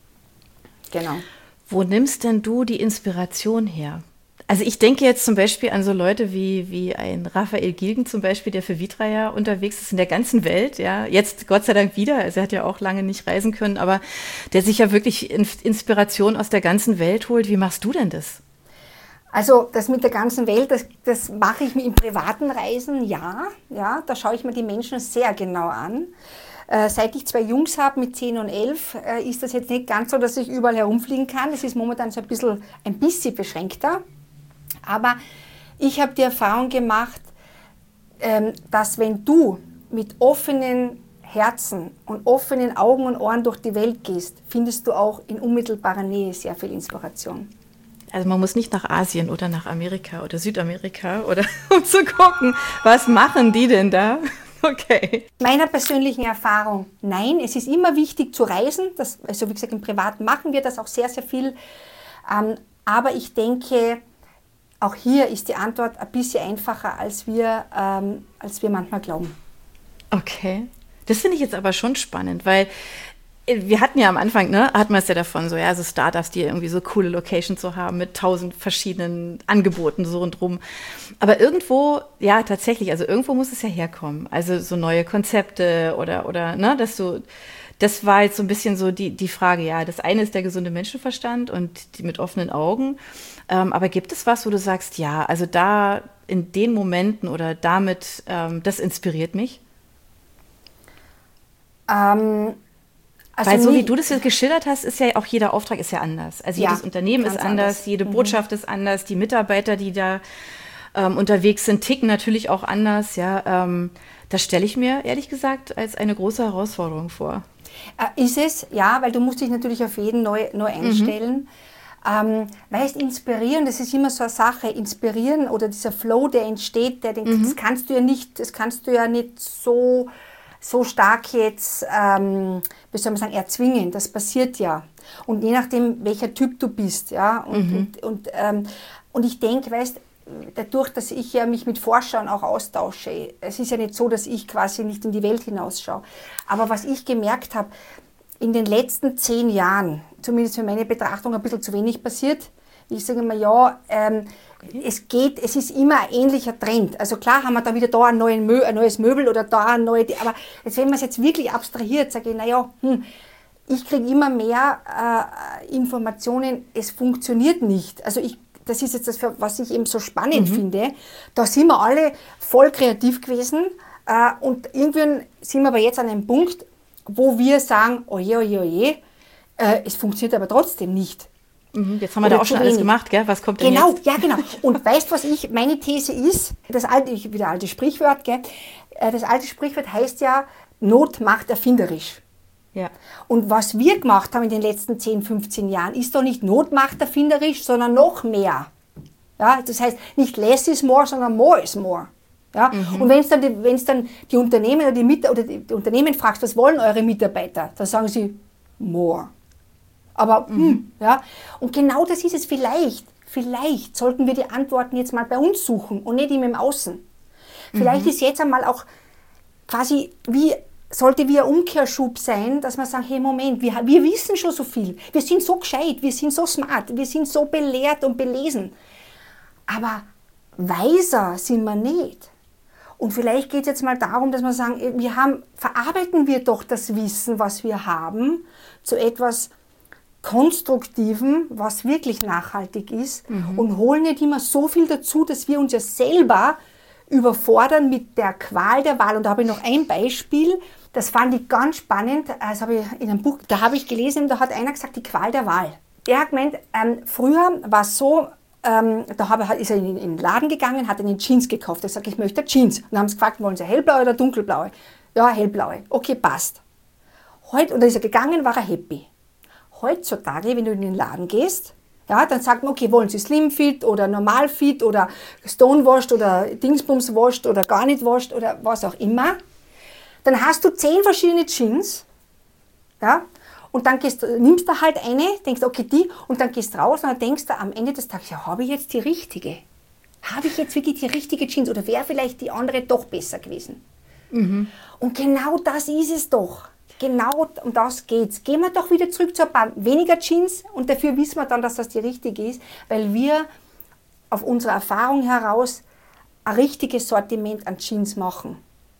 Genau. Wo nimmst denn du die Inspiration her? Also ich denke jetzt zum Beispiel an so Leute wie, wie ein Raphael Gilgen zum Beispiel, der für Vitra ja unterwegs ist in der ganzen Welt, ja, jetzt Gott sei Dank wieder, also er hat ja auch lange nicht reisen können, aber der sich ja wirklich Inspiration aus der ganzen Welt holt. Wie machst du denn das? Also das mit der ganzen Welt, das, das mache ich mir in privaten Reisen, ja, ja, da schaue ich mir die Menschen sehr genau an. Äh, seit ich zwei Jungs habe mit zehn und elf, äh, ist das jetzt nicht ganz so, dass ich überall herumfliegen kann. Es ist momentan so ein bisschen, ein bisschen beschränkter. Aber ich habe die Erfahrung gemacht, dass wenn du mit offenen Herzen und offenen Augen und Ohren durch die Welt gehst, findest du auch in unmittelbarer Nähe sehr viel Inspiration. Also man muss nicht nach Asien oder nach Amerika oder Südamerika, oder um zu gucken, was machen die denn da? Okay. Meiner persönlichen Erfahrung, nein, es ist immer wichtig zu reisen. Das, also wie gesagt, im Privaten machen wir das auch sehr, sehr viel. Aber ich denke, auch hier ist die Antwort ein bisschen einfacher, als wir, ähm, als wir manchmal glauben. Okay. Das finde ich jetzt aber schon spannend, weil wir hatten ja am Anfang, ne, hatten wir es ja davon, so, ja, so Startups, die irgendwie so coole Locations so haben mit tausend verschiedenen Angeboten so rundherum. Aber irgendwo, ja, tatsächlich, also irgendwo muss es ja herkommen. Also so neue Konzepte oder, oder, ne, dass du, das war jetzt so ein bisschen so die, die Frage, ja, das eine ist der gesunde Menschenverstand und die mit offenen Augen. Ähm, aber gibt es was, wo du sagst, ja, also da in den Momenten oder damit, ähm, das inspiriert mich? Ähm, also Weil so nie, wie du das jetzt geschildert hast, ist ja auch jeder Auftrag ist ja anders. Also ja, jedes Unternehmen ist anders, anders. jede Mhm. Botschaft ist anders, die Mitarbeiter, die da ähm, unterwegs sind, ticken natürlich auch anders. Ja, ähm, das stelle ich mir ehrlich gesagt als eine große Herausforderung vor. Äh, ist es, ja, weil du musst dich natürlich auf jeden neu, neu einstellen. Mhm. Ähm, weißt, inspirieren, das ist immer so eine Sache, inspirieren oder dieser Flow, der entsteht, der, den, mhm. das kannst du ja nicht, das kannst du ja nicht so, so stark jetzt, ähm, wie soll man sagen, erzwingen. Das passiert ja. Und je nachdem, welcher Typ du bist, ja, und, mhm. und, und, ähm, und ich denke, weißt, dadurch, dass ich ja mich mit Forschern auch austausche, es ist ja nicht so, dass ich quasi nicht in die Welt hinausschaue. Aber was ich gemerkt habe, in den letzten zehn Jahren, zumindest für meine Betrachtung, ein bisschen zu wenig passiert. Ich sage mal, ja, ähm, okay. es geht, es ist immer ein ähnlicher Trend. Also klar haben wir da wieder da ein, neuen Mö- ein neues Möbel oder da ein neues, aber jetzt, wenn man es jetzt wirklich abstrahiert, sage ich, naja, hm, ich kriege immer mehr äh, Informationen, es funktioniert nicht. Also ich, das ist jetzt das, was ich eben so spannend mhm. finde. Da sind wir alle voll kreativ gewesen äh, und irgendwann sind wir aber jetzt an einem Punkt, wo wir sagen, oje, oje, oje, äh, es funktioniert aber trotzdem nicht. Mhm, jetzt haben wir Oder da auch schon wenig. alles gemacht, gell? Was kommt denn genau, jetzt? Genau, ja genau. Und weißt du, was ich, meine These ist, das alte, wieder alte Sprichwort, gell? Das alte Sprichwort heißt ja, Not macht erfinderisch. Ja. Und was wir gemacht haben in den letzten zehn, fünfzehn Jahren, ist doch nicht Not macht erfinderisch, sondern noch mehr. Ja, das heißt, nicht less is more, sondern more is more. Ja? Mhm. Und wenn es dann, die, wenn's dann die Unternehmen oder die, Mit- oder die, die Unternehmen fragst, was wollen eure Mitarbeiter, dann sagen sie, more. Aber, mhm. hm, ja. Und genau das ist es. Vielleicht, vielleicht sollten wir die Antworten jetzt mal bei uns suchen und nicht immer im Außen. Vielleicht mhm. ist jetzt einmal auch quasi wie, sollte wie ein Umkehrschub sein, dass wir sagen, hey, Moment, wir, wir wissen schon so viel. Wir sind so gescheit, wir sind so smart, wir sind so belehrt und belesen. Aber weiser sind wir nicht. Und vielleicht geht es jetzt mal darum, dass wir sagen, wir haben, verarbeiten wir doch das Wissen, was wir haben, zu etwas Konstruktiven, was wirklich nachhaltig ist mhm. und holen nicht immer so viel dazu, dass wir uns ja selber überfordern mit der Qual der Wahl. Und da habe ich noch ein Beispiel, das fand ich ganz spannend, das habe ich in einem Buch, da habe ich gelesen, da hat einer gesagt, die Qual der Wahl. Der hat gemeint, ähm, früher war es so, ähm, da habe, ist er in, in den Laden gegangen, hat einen Jeans gekauft. Er sagt, ich möchte Jeans. Und dann haben sie gefragt, wollen Sie hellblaue oder dunkelblaue? Ja, hellblaue. Okay, passt. Heute, und dann ist er gegangen, war er happy. Heutzutage, wenn du in den Laden gehst, ja, dann sagt man, okay, wollen Sie Slim Fit oder Normal Fit oder Stonewashed oder Dingsbums washed oder gar nicht washed oder was auch immer. Dann hast du zehn verschiedene Jeans, ja, und dann gehst, nimmst du halt eine, denkst, okay, die, und dann gehst raus und dann denkst du am Ende des Tages, ja, habe ich jetzt die richtige? Habe ich jetzt wirklich die richtige Jeans oder wäre vielleicht die andere doch besser gewesen? Mhm. Und genau das ist es doch. Genau um das geht's. Gehen wir doch wieder zurück zu ein paar weniger Jeans und dafür wissen wir dann, dass das die richtige ist, weil wir auf unserer Erfahrung heraus ein richtiges Sortiment an Jeans machen.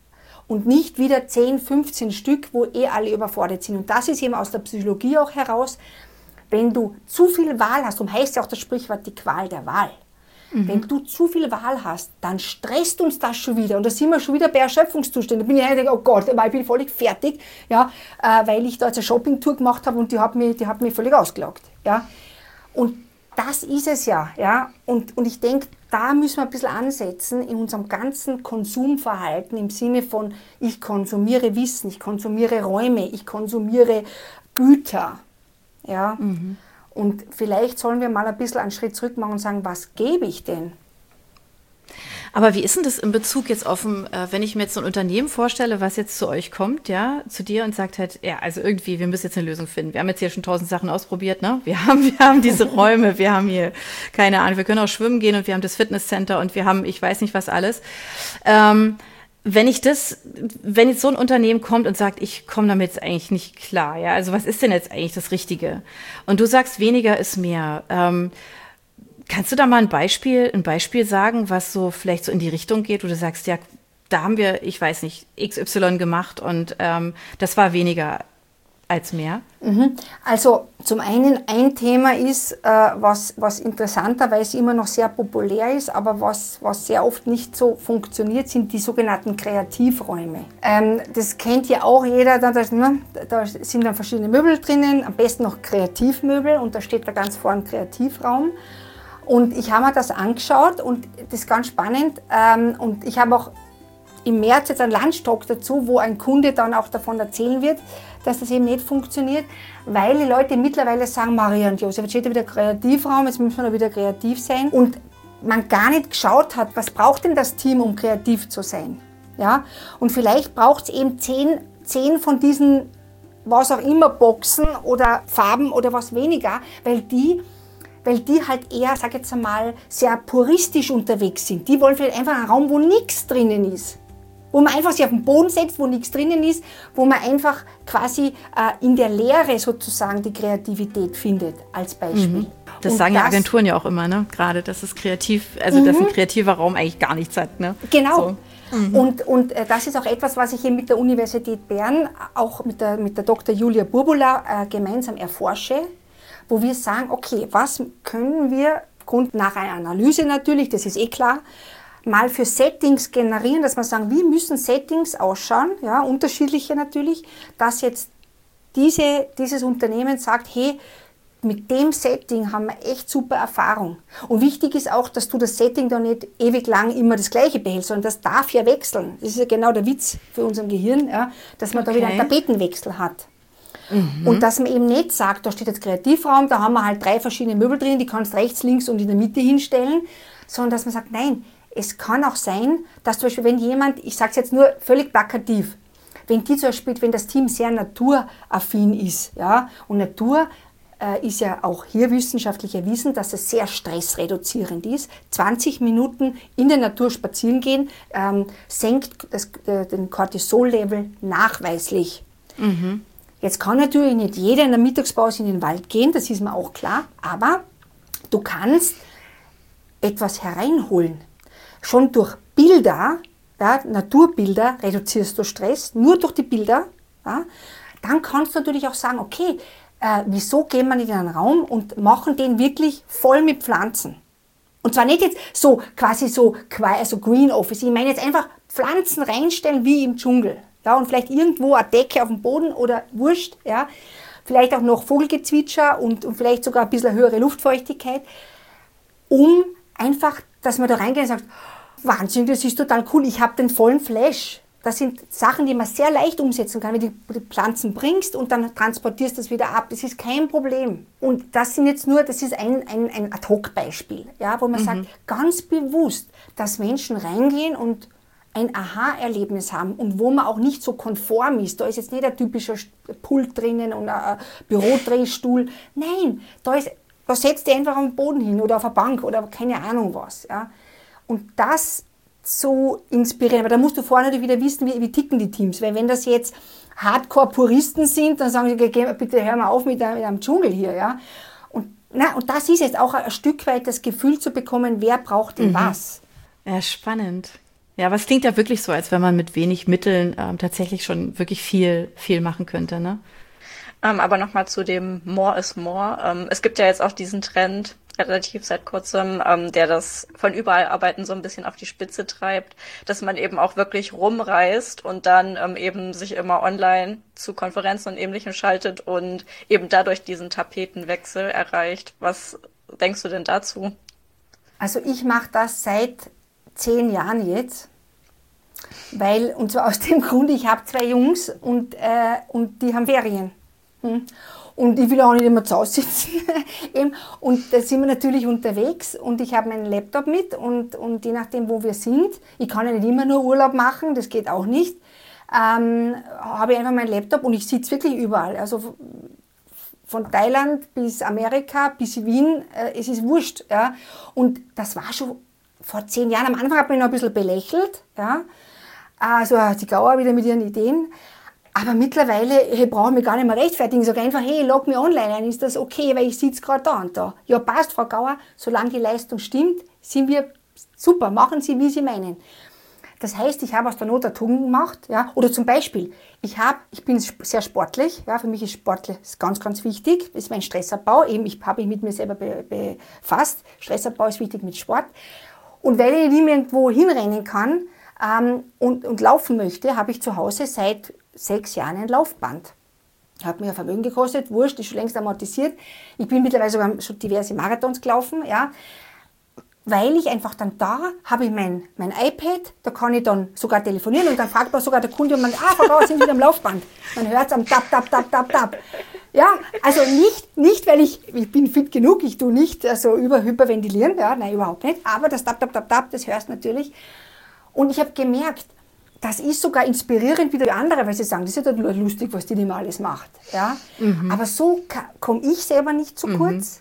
Und nicht wieder zehn, fünfzehn Stück, wo eh alle überfordert sind. Und das ist eben aus der Psychologie auch heraus, wenn du zu viel Wahl hast, darum heißt ja auch das Sprichwort die Qual der Wahl. Mhm. Wenn du zu viel Wahl hast, dann stresst uns das schon wieder. Und da sind wir schon wieder bei Erschöpfungszuständen. Da bin ich eigentlich, oh Gott, ich bin völlig fertig, ja, äh, weil ich da jetzt eine Shoppingtour gemacht habe und die hat mich, die hat mich völlig ausgelaugt. Ja. Und das ist es ja. ja. Und, und ich denke, da müssen wir ein bisschen ansetzen in unserem ganzen Konsumverhalten im Sinne von, ich konsumiere Wissen, ich konsumiere Räume, ich konsumiere Güter. Ja. Mhm. Und vielleicht sollen wir mal ein bisschen einen Schritt zurück machen und sagen, was gebe ich denn? Aber wie ist denn das in Bezug jetzt auf, ein, äh, wenn ich mir jetzt so ein Unternehmen vorstelle, was jetzt zu euch kommt, ja, zu dir und sagt halt, ja, also irgendwie, wir müssen jetzt eine Lösung finden. Wir haben jetzt hier schon tausend Sachen ausprobiert, ne? Wir haben, wir haben diese Räume, wir haben hier, keine Ahnung, wir können auch schwimmen gehen und wir haben das Fitnesscenter und wir haben, ich weiß nicht was alles. Ähm, wenn ich das, wenn jetzt so ein Unternehmen kommt und sagt, ich komme damit jetzt eigentlich nicht klar, ja, also was ist denn jetzt eigentlich das Richtige? Und du sagst, weniger ist mehr. Ähm, Kannst du da mal ein Beispiel, ein Beispiel sagen, was so vielleicht so in die Richtung geht, wo du sagst, ja, da haben wir, ich weiß nicht, X Y gemacht und ähm, das war weniger als mehr? Mhm. Also zum einen, ein Thema ist, äh, was, was interessanterweise immer noch sehr populär ist, aber was, was sehr oft nicht so funktioniert, sind die sogenannten Kreativräume. Ähm, das kennt ja auch jeder, da, das, ne, da sind dann verschiedene Möbel drinnen, am besten noch Kreativmöbel und da steht da ganz vorne Kreativraum. Und ich habe mir das angeschaut und das ist ganz spannend. Ähm, und ich habe auch im März jetzt einen Lunchtalk dazu, wo ein Kunde dann auch davon erzählen wird, dass das eben nicht funktioniert, weil die Leute mittlerweile sagen, Maria und Josef, jetzt steht da wieder Kreativraum, jetzt müssen wir da wieder kreativ sein. Und man gar nicht geschaut hat, was braucht denn das Team, um kreativ zu sein. Ja? Und vielleicht braucht es eben zehn, zehn von diesen, was auch immer, Boxen oder Farben oder was weniger, weil die weil die halt eher, sag jetzt einmal, sehr puristisch unterwegs sind. Die wollen vielleicht einfach einen Raum, wo nichts drinnen ist. Wo man einfach sich auf den Boden setzt, wo nichts drinnen ist, wo man einfach quasi äh, in der Leere sozusagen die Kreativität findet, als Beispiel. Mhm. Das Und sagen ja das, Agenturen ja auch immer, ne? Gerade, dass es kreativ, also mhm. dass ein kreativer Raum eigentlich gar nichts hat, ne? Genau. So. Mhm. Und, und äh, das ist auch etwas, was ich hier mit der Universität Bern, auch mit der, mit der Doktor Julia Burbula äh, gemeinsam erforsche, wo wir sagen, okay, was können wir, Grund nach einer Analyse natürlich, das ist eh klar, mal für Settings generieren, dass wir sagen, wie müssen Settings ausschauen, ja, unterschiedliche natürlich, dass jetzt diese, dieses Unternehmen sagt, hey, mit dem Setting haben wir echt super Erfahrung. Und wichtig ist auch, dass du das Setting da nicht ewig lang immer das Gleiche behältst, sondern das darf ja wechseln. Das ist ja genau der Witz für unser Gehirn, ja, dass man okay. da wieder einen Tapetenwechsel hat. Mhm. Und dass man eben nicht sagt, da steht jetzt Kreativraum, da haben wir halt drei verschiedene Möbel drin, die kannst rechts, links und in der Mitte hinstellen, sondern dass man sagt, nein, es kann auch sein, dass zum Beispiel, wenn jemand, ich sage es jetzt nur völlig plakativ, wenn die zum Beispiel, wenn das Team sehr naturaffin ist, ja, und Natur äh, ist ja auch hier wissenschaftlich erwiesen, dass es sehr stressreduzierend ist. zwanzig Minuten in der Natur spazieren gehen, ähm, senkt das, äh, den Cortisol-Level nachweislich. Mhm. Jetzt kann natürlich nicht jeder in der Mittagspause in den Wald gehen, das ist mir auch klar, aber du kannst etwas hereinholen. Schon durch Bilder, ja, Naturbilder reduzierst du Stress, nur durch die Bilder. Ja, dann kannst du natürlich auch sagen, okay, äh, wieso gehen wir nicht in einen Raum und machen den wirklich voll mit Pflanzen? Und zwar nicht jetzt so quasi so also Green Office, ich meine jetzt einfach Pflanzen reinstellen wie im Dschungel. Ja, und vielleicht irgendwo eine Decke auf dem Boden oder Wurscht, ja, vielleicht auch noch Vogelgezwitscher und, und vielleicht sogar ein bisschen höhere Luftfeuchtigkeit, um einfach, dass man da reingeht und sagt, Wahnsinn, das ist total cool, ich habe den vollen Flash. Das sind Sachen, die man sehr leicht umsetzen kann, wenn du die Pflanzen bringst und dann transportierst das wieder ab. Das ist kein Problem. Und das sind jetzt nur, das ist ein, ein, ein Ad-Hoc-Beispiel, ja, wo man mhm. sagt, ganz bewusst, dass Menschen reingehen und ein Aha-Erlebnis haben und wo man auch nicht so konform ist. Da ist jetzt nicht ein typischer Pult drinnen und ein Bürodrehstuhl. Nein, da, ist, da setzt ihr einfach auf den Boden hin oder auf eine Bank oder keine Ahnung was. Ja. Und das zu inspirieren, aber da musst du vorher natürlich wieder wissen, wie, wie ticken die Teams, weil wenn das jetzt Hardcore-Puristen sind, dann sagen sie, okay, bitte hör mal auf mit einem Dschungel hier, ja. Und, na, und das ist jetzt auch ein Stück weit das Gefühl zu bekommen, wer braucht denn mhm. was. Ja, spannend. Ja, aber es klingt ja wirklich so, als wenn man mit wenig Mitteln ähm, tatsächlich schon wirklich viel, viel machen könnte, ne? Ähm, aber nochmal zu dem More is More. Ähm, es gibt ja jetzt auch diesen Trend, relativ seit kurzem, ähm, der das von überall Arbeiten so ein bisschen auf die Spitze treibt, dass man eben auch wirklich rumreist und dann ähm, eben sich immer online zu Konferenzen und Ähnlichem schaltet und eben dadurch diesen Tapetenwechsel erreicht. Was denkst du denn dazu? Also ich mache das seit zehn Jahren jetzt, weil, und zwar aus dem Grund, ich habe zwei Jungs und, äh, und die haben Ferien. Hm. Und ich will auch nicht immer zu Hause sitzen. Und da sind wir natürlich unterwegs und ich habe meinen Laptop mit und, und je nachdem, wo wir sind, ich kann ja nicht immer nur Urlaub machen, das geht auch nicht, ähm, habe ich einfach meinen Laptop und ich sitze wirklich überall. Also von Thailand bis Amerika bis Wien, äh, es ist wurscht. Ja. Und das war schon vor zehn Jahren. Am Anfang hat man noch ein bisschen belächelt. Ja. Also die Gauer wieder mit ihren Ideen. Aber mittlerweile hey, brauche ich mich gar nicht mehr rechtfertigen. Ich sage einfach, hey, log mich online ein, ist das okay, weil ich sitze gerade da und da. Ja, passt, Frau Gauer, solange die Leistung stimmt, sind wir super, machen Sie, wie Sie meinen. Das heißt, ich habe aus der Not eine Tugend gemacht. Ja? Oder zum Beispiel, ich, hab, ich bin sehr sportlich, ja? Für mich ist Sport ganz, ganz wichtig. Das ist mein Stressabbau, eben ich habe mich mit mir selber be, befasst. Stressabbau ist wichtig mit Sport. Und weil ich nicht mehr irgendwo hinrennen kann ähm, und, und laufen möchte, habe ich zu Hause seit sechs Jahren ein Laufband. Hat mir ein Vermögen gekostet, wurscht, ist schon längst amortisiert. Ich bin mittlerweile sogar schon diverse Marathons gelaufen, ja. Weil ich einfach dann da habe ich mein, mein iPad, da kann ich dann sogar telefonieren und dann fragt man sogar der Kunde und man, ah, Frau Gauer, sind Sie wieder am Laufband? Man hört es am Tap, Tap, Tap, Tap, Tap. Ja, also nicht, nicht, weil ich, ich bin fit genug, ich tue nicht also über hyperventilieren, ja, nein, überhaupt nicht, aber das Tap, Tap, Tap, Tap, das hörst du natürlich. Und ich habe gemerkt, das ist sogar inspirierend wieder für andere, weil sie sagen, das ist ja lustig, was die nicht mehr alles macht. Ja? Mhm. Aber so komme ich selber nicht zu kurz. Mhm.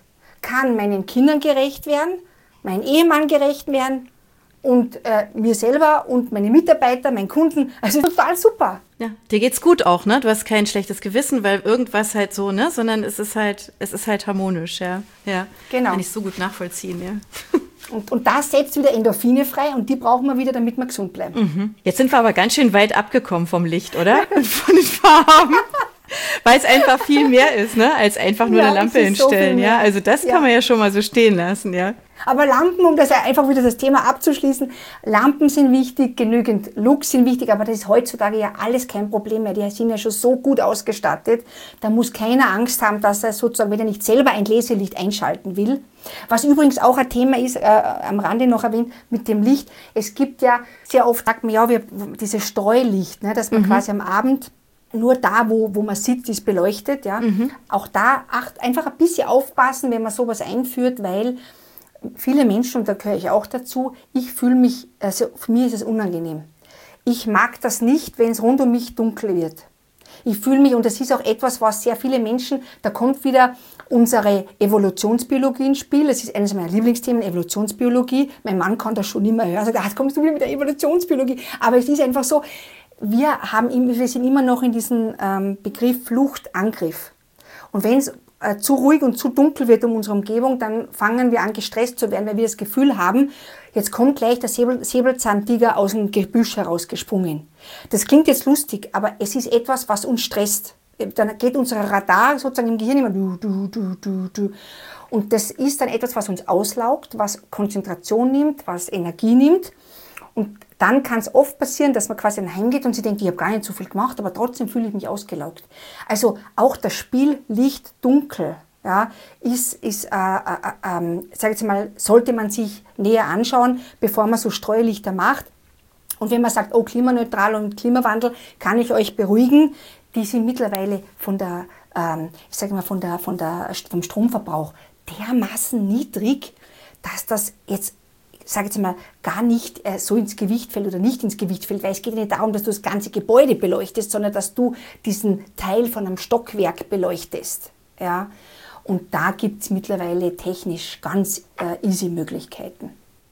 kann meinen Kindern gerecht werden, meinem Ehemann gerecht werden und äh, mir selber und meine Mitarbeiter, meinen Kunden. Also total super. Ja, dir geht's gut auch, ne? Du hast kein schlechtes Gewissen, weil irgendwas halt so, ne? Sondern es ist halt, es ist halt harmonisch, ja. Ja. Genau. Kann ich so gut nachvollziehen, ja. Und, und das setzt wieder Endorphine frei und die brauchen wir wieder, damit wir gesund bleiben. Mhm. Jetzt sind wir aber ganz schön weit abgekommen vom Licht, oder? Von den Farben. Weil es einfach viel mehr ist, ne? Als einfach nur Ja, eine Lampe es ist so hinstellen, viel ja. mehr. Also das Ja. kann man ja schon mal so stehen lassen, ja. Aber Lampen, um das einfach wieder das Thema abzuschließen, Lampen sind wichtig, genügend Looks sind wichtig, aber das ist heutzutage ja alles kein Problem mehr. Die sind ja schon so gut ausgestattet, da muss keiner Angst haben, dass er sozusagen, wenn er nicht selber ein Laserlicht einschalten will. Was übrigens auch ein Thema ist, äh, am Rande noch erwähnt, mit dem Licht. Es gibt ja sehr oft, sagt man ja, wir, dieses Streulicht, ne, dass man mhm. quasi am Abend nur da, wo, wo man sitzt, ist beleuchtet. Ja. Mhm. Auch da acht, einfach ein bisschen aufpassen, wenn man sowas einführt, weil viele Menschen, und da gehöre ich auch dazu, ich fühle mich, also für mich ist es unangenehm. Ich mag das nicht, wenn es rund um mich dunkel wird. Ich fühle mich, und das ist auch etwas, was sehr viele Menschen, da kommt wieder unsere Evolutionsbiologie ins Spiel. Das ist eines meiner Lieblingsthemen, Evolutionsbiologie. Mein Mann kann das schon immer hören. Er sagt, ah, jetzt kommst du wieder mit der Evolutionsbiologie. Aber es ist einfach so, wir, haben, wir sind immer noch in diesem ähm, Begriff Flucht, Angriff. Und wenn es äh, zu ruhig und zu dunkel wird um unsere Umgebung, dann fangen wir an, gestresst zu werden, weil wir das Gefühl haben, jetzt kommt gleich der Säbel, Säbelzahntiger aus dem Gebüsch herausgesprungen. Das klingt jetzt lustig, aber es ist etwas, was uns stresst. Dann geht unser Radar sozusagen im Gehirn immer du, du, du, du, du. Und das ist dann etwas, was uns auslaugt, was Konzentration nimmt, was Energie nimmt. Und dann kann es oft passieren, dass man quasi dann heimgeht und sie denkt, ich habe gar nicht so viel gemacht, aber trotzdem fühle ich mich ausgelaugt. Also auch das Spiel Licht, Dunkel, ja, ist, ist äh, äh, äh, sag ich mal, sollte man sich näher anschauen, bevor man so Streulichter macht. Und wenn man sagt, oh, klimaneutral und Klimawandel, kann ich euch beruhigen, die sind mittlerweile von der, ähm, ich sage mal, von der, von der, vom Stromverbrauch dermaßen niedrig, dass das jetzt, sage ich jetzt mal, gar nicht äh, so ins Gewicht fällt oder nicht ins Gewicht fällt, weil es geht ja nicht darum, dass du das ganze Gebäude beleuchtest, sondern dass du diesen Teil von einem Stockwerk beleuchtest. Ja? Und da gibt es mittlerweile technisch ganz äh, easy Möglichkeiten.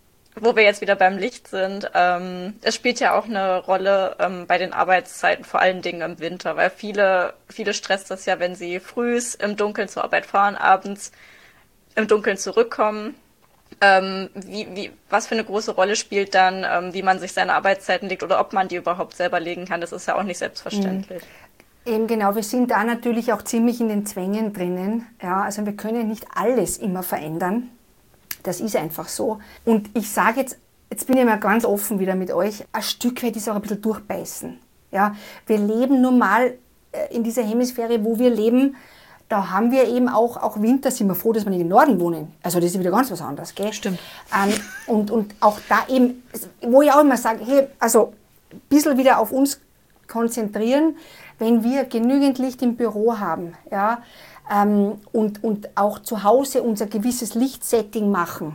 Wo wir jetzt wieder beim Licht sind, ähm, es spielt ja auch eine Rolle ähm, bei den Arbeitszeiten, vor allen Dingen im Winter, weil viele, viele stresst das ja, wenn sie frühs im Dunkeln zur Arbeit fahren, abends im Dunkeln zurückkommen. Ähm, wie, wie, was für eine große Rolle spielt dann, ähm, wie man sich seine Arbeitszeiten legt oder ob man die überhaupt selber legen kann, das ist ja auch nicht selbstverständlich. Mhm. Eben genau, wir sind da natürlich auch ziemlich in den Zwängen drinnen. Ja, also wir können nicht alles immer verändern. Das ist einfach so. Und ich sage jetzt, jetzt bin ich mal ganz offen wieder mit euch, ein Stück weit ist auch ein bisschen durchbeißen. Ja, wir leben nun mal in dieser Hemisphäre, wo wir leben, da haben wir eben auch, auch Winter, sind wir froh, dass wir nicht im Norden wohnen. Also das ist wieder ganz was anderes, gell? Stimmt. Ähm, und, und auch da eben, wo ich auch immer sage, hey, also ein bisschen wieder auf uns konzentrieren, wenn wir genügend Licht im Büro haben, ja, ähm, und, und auch zu Hause unser gewisses Lichtsetting machen,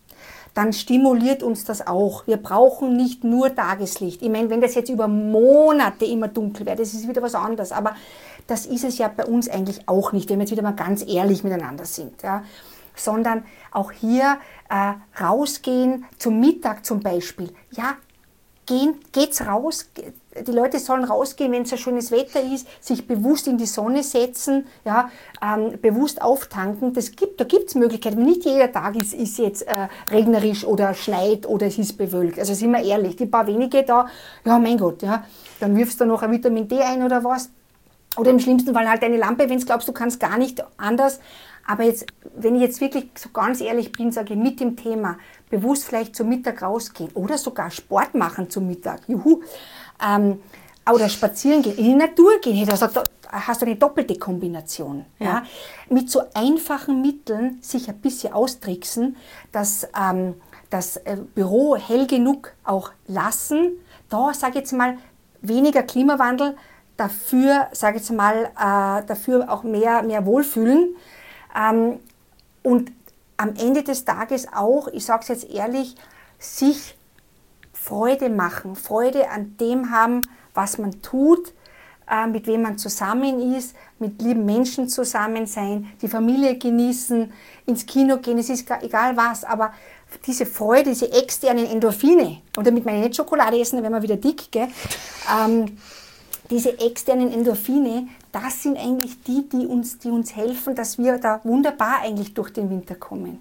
dann stimuliert uns das auch. Wir brauchen nicht nur Tageslicht. Ich meine, wenn das jetzt über Monate immer dunkel wäre, das ist wieder was anderes. Aber das ist es ja bei uns eigentlich auch nicht, wenn wir jetzt wieder mal ganz ehrlich miteinander sind. Ja. Sondern auch hier äh, rausgehen, zum Mittag zum Beispiel. Ja, gehen, geht's raus. Die Leute sollen rausgehen, wenn es so schönes Wetter ist, sich bewusst in die Sonne setzen, ja, ähm, bewusst auftanken. Das gibt, da gibt es Möglichkeiten. Nicht jeder Tag ist, ist jetzt äh, regnerisch oder schneit oder es ist bewölkt. Also sind wir ehrlich, die paar wenige da, ja mein Gott, ja, dann wirfst du noch ein Vitamin D ein oder was. Oder im schlimmsten Fall halt eine Lampe, wenn du glaubst, du kannst gar nicht anders. Aber jetzt, wenn ich jetzt wirklich so ganz ehrlich bin, sage ich mit dem Thema, bewusst vielleicht zum Mittag rausgehen oder sogar Sport machen zum Mittag, juhu, ähm, oder spazieren gehen, in die Natur gehen, da hast du eine doppelte Kombination. Ja. Ja? Mit so einfachen Mitteln sich ein bisschen austricksen, dass ähm, das äh, Büro hell genug auch lassen, da sage ich jetzt mal weniger Klimawandel, dafür, sage ich jetzt mal, äh, dafür auch mehr, mehr Wohlfühlen. Ähm, und am Ende des Tages auch, ich sage es jetzt ehrlich, sich Freude machen, Freude an dem haben, was man tut, äh, mit wem man zusammen ist, mit lieben Menschen zusammen sein, die Familie genießen, ins Kino gehen, es ist egal was, aber diese Freude, diese externen Endorphine, und damit meine ich nicht Schokolade essen, dann werden wir wieder dick, gell? Ähm, diese externen Endorphine, das sind eigentlich die, die uns, die uns helfen, dass wir da wunderbar eigentlich durch den Winter kommen.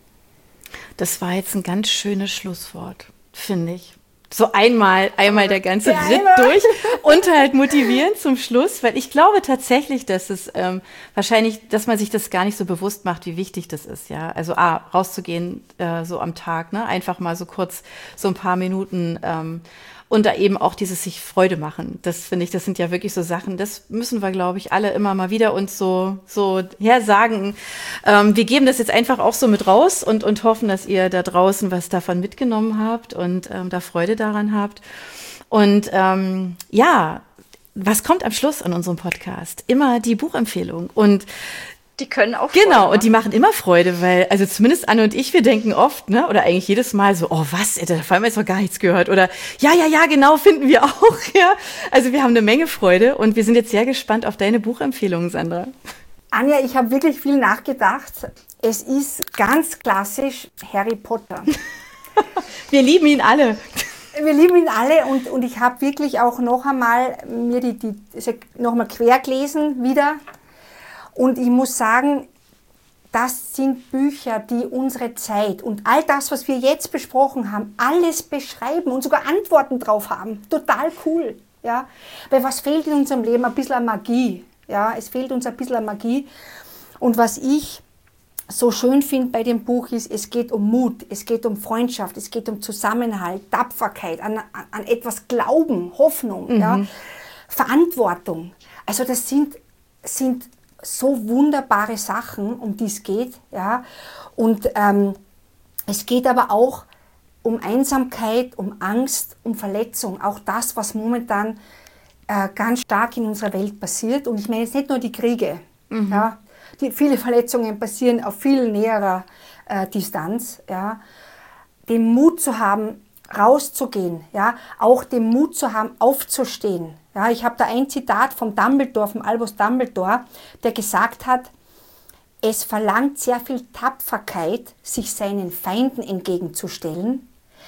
Das war jetzt ein ganz schönes Schlusswort, finde ich. So einmal, einmal der ganze Ja, Ritt einmal. durch und halt motivieren zum Schluss, weil ich glaube tatsächlich, dass es ähm, wahrscheinlich, dass man sich das gar nicht so bewusst macht, wie wichtig das ist, ja. Also A, rauszugehen äh, so am Tag, ne, einfach mal so kurz so ein paar Minuten ähm, und da eben auch dieses sich Freude machen. Das finde ich, das sind ja wirklich so Sachen, das müssen wir, glaube ich, alle immer mal wieder uns so, so her sagen. Ähm, wir geben das jetzt einfach auch so mit raus und, und hoffen, dass ihr da draußen was davon mitgenommen habt und ähm, da Freude daran habt. Und ähm, ja, was kommt am Schluss an unserem Podcast? Immer die Buchempfehlung. Und die können auch genau, Freude und die machen immer Freude, weil, also zumindest Anne und ich, wir denken oft, ne, oder eigentlich jedes Mal so, oh was, da haben wir jetzt noch gar nichts gehört, oder ja, ja, ja, genau, finden wir auch, ja. Also wir haben eine Menge Freude und wir sind jetzt sehr gespannt auf deine Buchempfehlungen, Sandra. Anja, ich habe wirklich viel nachgedacht. Es ist ganz klassisch Harry Potter. Wir lieben ihn alle. Wir lieben ihn alle und, und ich habe wirklich auch noch einmal mir die, die also noch mal quer gelesen wieder. Und ich muss sagen, das sind Bücher, die unsere Zeit und all das, was wir jetzt besprochen haben, alles beschreiben und sogar Antworten drauf haben. Total cool. Ja? Weil was fehlt in unserem Leben? Ein bisschen an Magie. Ja? Es fehlt uns ein bisschen an Magie. Und was ich so schön finde bei dem Buch ist, es geht um Mut, es geht um Freundschaft, es geht um Zusammenhalt, Tapferkeit, an, an etwas Glauben, Hoffnung, Mhm. ja? Verantwortung. Also das sind, sind so wunderbare Sachen, um die es geht. Ja? Und ähm, es geht aber auch um Einsamkeit, um Angst, um Verletzung. Auch das, was momentan äh, ganz stark in unserer Welt passiert. Und ich meine jetzt nicht nur die Kriege. Mhm. Ja? Die, viele Verletzungen passieren auf viel näherer äh, Distanz. Ja? Den Mut zu haben, rauszugehen, ja, auch den Mut zu haben, aufzustehen. Ja, ich habe da ein Zitat vom Dumbledore, vom Albus Dumbledore, der gesagt hat, es verlangt sehr viel Tapferkeit, sich seinen Feinden entgegenzustellen.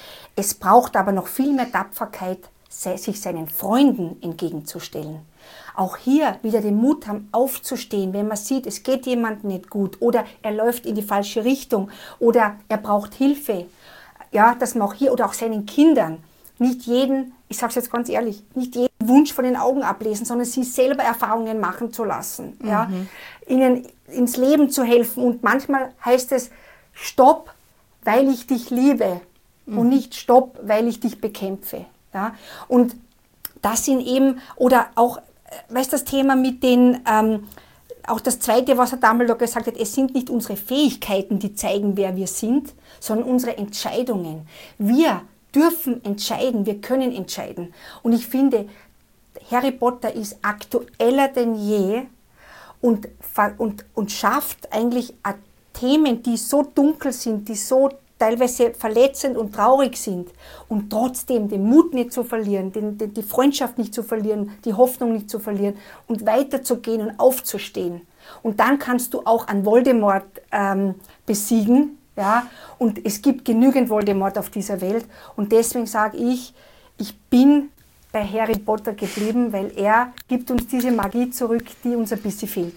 Es braucht aber noch viel mehr Tapferkeit, sich seinen Freunden entgegenzustellen. Auch hier wieder den Mut haben, aufzustehen, wenn man sieht, es geht jemandem nicht gut oder er läuft in die falsche Richtung oder er braucht Hilfe. Ja, dass man auch hier oder auch seinen Kindern nicht jeden, ich sage es jetzt ganz ehrlich, nicht jeden Wunsch von den Augen ablesen, sondern sie selber Erfahrungen machen zu lassen. Mhm. Ja, ihnen ins Leben zu helfen und manchmal heißt es Stopp, weil ich dich liebe mhm. und nicht Stopp, weil ich dich bekämpfe. Ja, und das sind eben, oder auch, weißt du, das Thema mit den, ähm, auch das Zweite, was Herr Dumbledore gesagt hat, es sind nicht unsere Fähigkeiten, die zeigen, wer wir sind, sondern unsere Entscheidungen. Wir dürfen entscheiden, wir können entscheiden. Und ich finde, Harry Potter ist aktueller denn je und, und, und schafft eigentlich Themen, die so dunkel sind, die so teilweise verletzend und traurig sind und trotzdem den Mut nicht zu verlieren, den, den, die Freundschaft nicht zu verlieren, die Hoffnung nicht zu verlieren und weiterzugehen und aufzustehen. Und dann kannst du auch an Voldemort ähm, besiegen. Ja? Und es gibt genügend Voldemort auf dieser Welt. Und deswegen sage ich, ich bin bei Harry Potter geblieben, weil er gibt uns diese Magie zurück, die uns ein bisschen fehlt.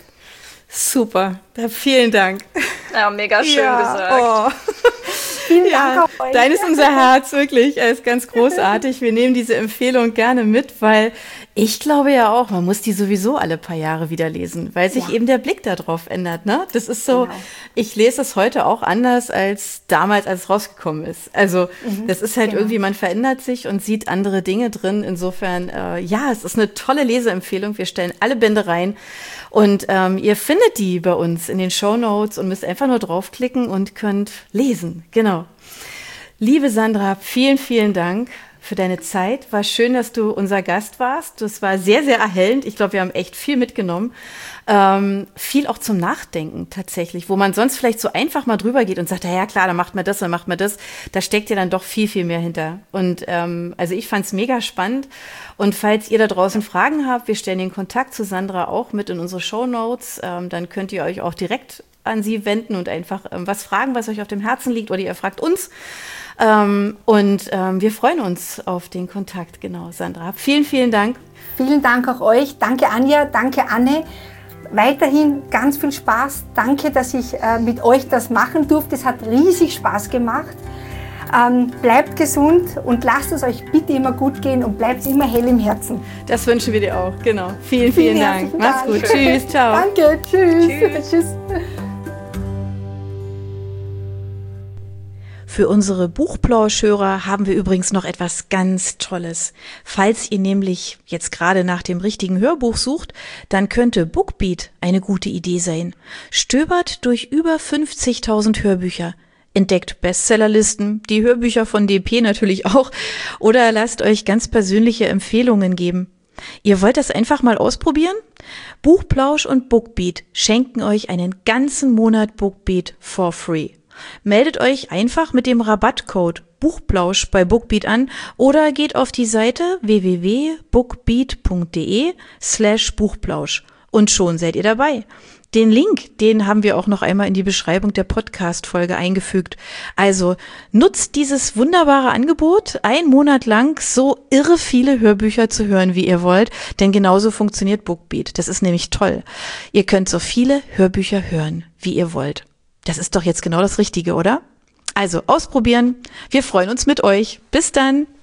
Super, vielen Dank. Ja, mega schön ja, gesagt. Oh. Vielen ja, Dank auch euch. Dein ist unser Herz, wirklich. Er ist ganz großartig. Wir nehmen diese Empfehlung gerne mit, weil ich glaube ja auch, man muss die sowieso alle paar Jahre wieder lesen, weil sich ja. eben der Blick darauf ändert. Ne? Das ist so, genau. Ich lese es heute auch anders als damals, als es rausgekommen ist. Also mhm, das ist halt genau. irgendwie, man verändert sich und sieht andere Dinge drin. Insofern, äh, ja, es ist eine tolle Leseempfehlung. Wir stellen alle Bände rein und ähm, ihr findet die bei uns in den Shownotes und müsst einfach nur draufklicken und könnt lesen. Genau. Liebe Sandra, vielen, vielen Dank für deine Zeit. War schön, dass du unser Gast warst. Das war sehr, sehr erhellend. Ich glaube, wir haben echt viel mitgenommen. Ähm, viel auch zum Nachdenken tatsächlich, wo man sonst vielleicht so einfach mal drüber geht und sagt, ja klar, dann macht man das, dann macht man das. Da steckt ja dann doch viel, viel mehr hinter. Und ähm, also ich fand es mega spannend. Und falls ihr da draußen Fragen habt, wir stellen den Kontakt zu Sandra auch mit in unsere Shownotes. Ähm, dann könnt ihr euch auch direkt an sie wenden und einfach ähm, was fragen, was euch auf dem Herzen liegt, oder ihr fragt uns. Ähm, und ähm, wir freuen uns auf den Kontakt. Genau, Sandra. Vielen, vielen Dank. Vielen Dank auch euch. Danke Anja, danke Anne. Weiterhin ganz viel Spaß. Danke, dass ich äh, mit euch das machen durfte. Es hat riesig Spaß gemacht. Ähm, bleibt gesund und lasst es euch bitte immer gut gehen und bleibt immer hell im Herzen. Das wünschen wir dir auch. Genau. Vielen, vielen, vielen Dank. Mach's gut. Tschüss. Ciao. Danke. Tschüss. Tschüss. Tschüss. Für unsere Buchplauschhörer haben wir übrigens noch etwas ganz Tolles. Falls ihr nämlich jetzt gerade nach dem richtigen Hörbuch sucht, dann könnte Bookbeat eine gute Idee sein. Stöbert durch über fünfzigtausend Hörbücher, entdeckt Bestsellerlisten, die Hörbücher von D P natürlich auch, oder lasst euch ganz persönliche Empfehlungen geben. Ihr wollt das einfach mal ausprobieren? Buchplausch und Bookbeat schenken euch einen ganzen Monat Bookbeat for free. Meldet euch einfach mit dem Rabattcode Buchplausch bei Bookbeat an oder geht auf die Seite w w w punkt bookbeat punkt de slash Buchplausch und schon seid ihr dabei. Den Link, den haben wir auch noch einmal in die Beschreibung der Podcast-Folge eingefügt. Also nutzt dieses wunderbare Angebot, einen Monat lang so irre viele Hörbücher zu hören, wie ihr wollt, denn genauso funktioniert Bookbeat. Das ist nämlich toll. Ihr könnt so viele Hörbücher hören, wie ihr wollt. Das ist doch jetzt genau das Richtige, oder? Also ausprobieren. Wir freuen uns mit euch. Bis dann.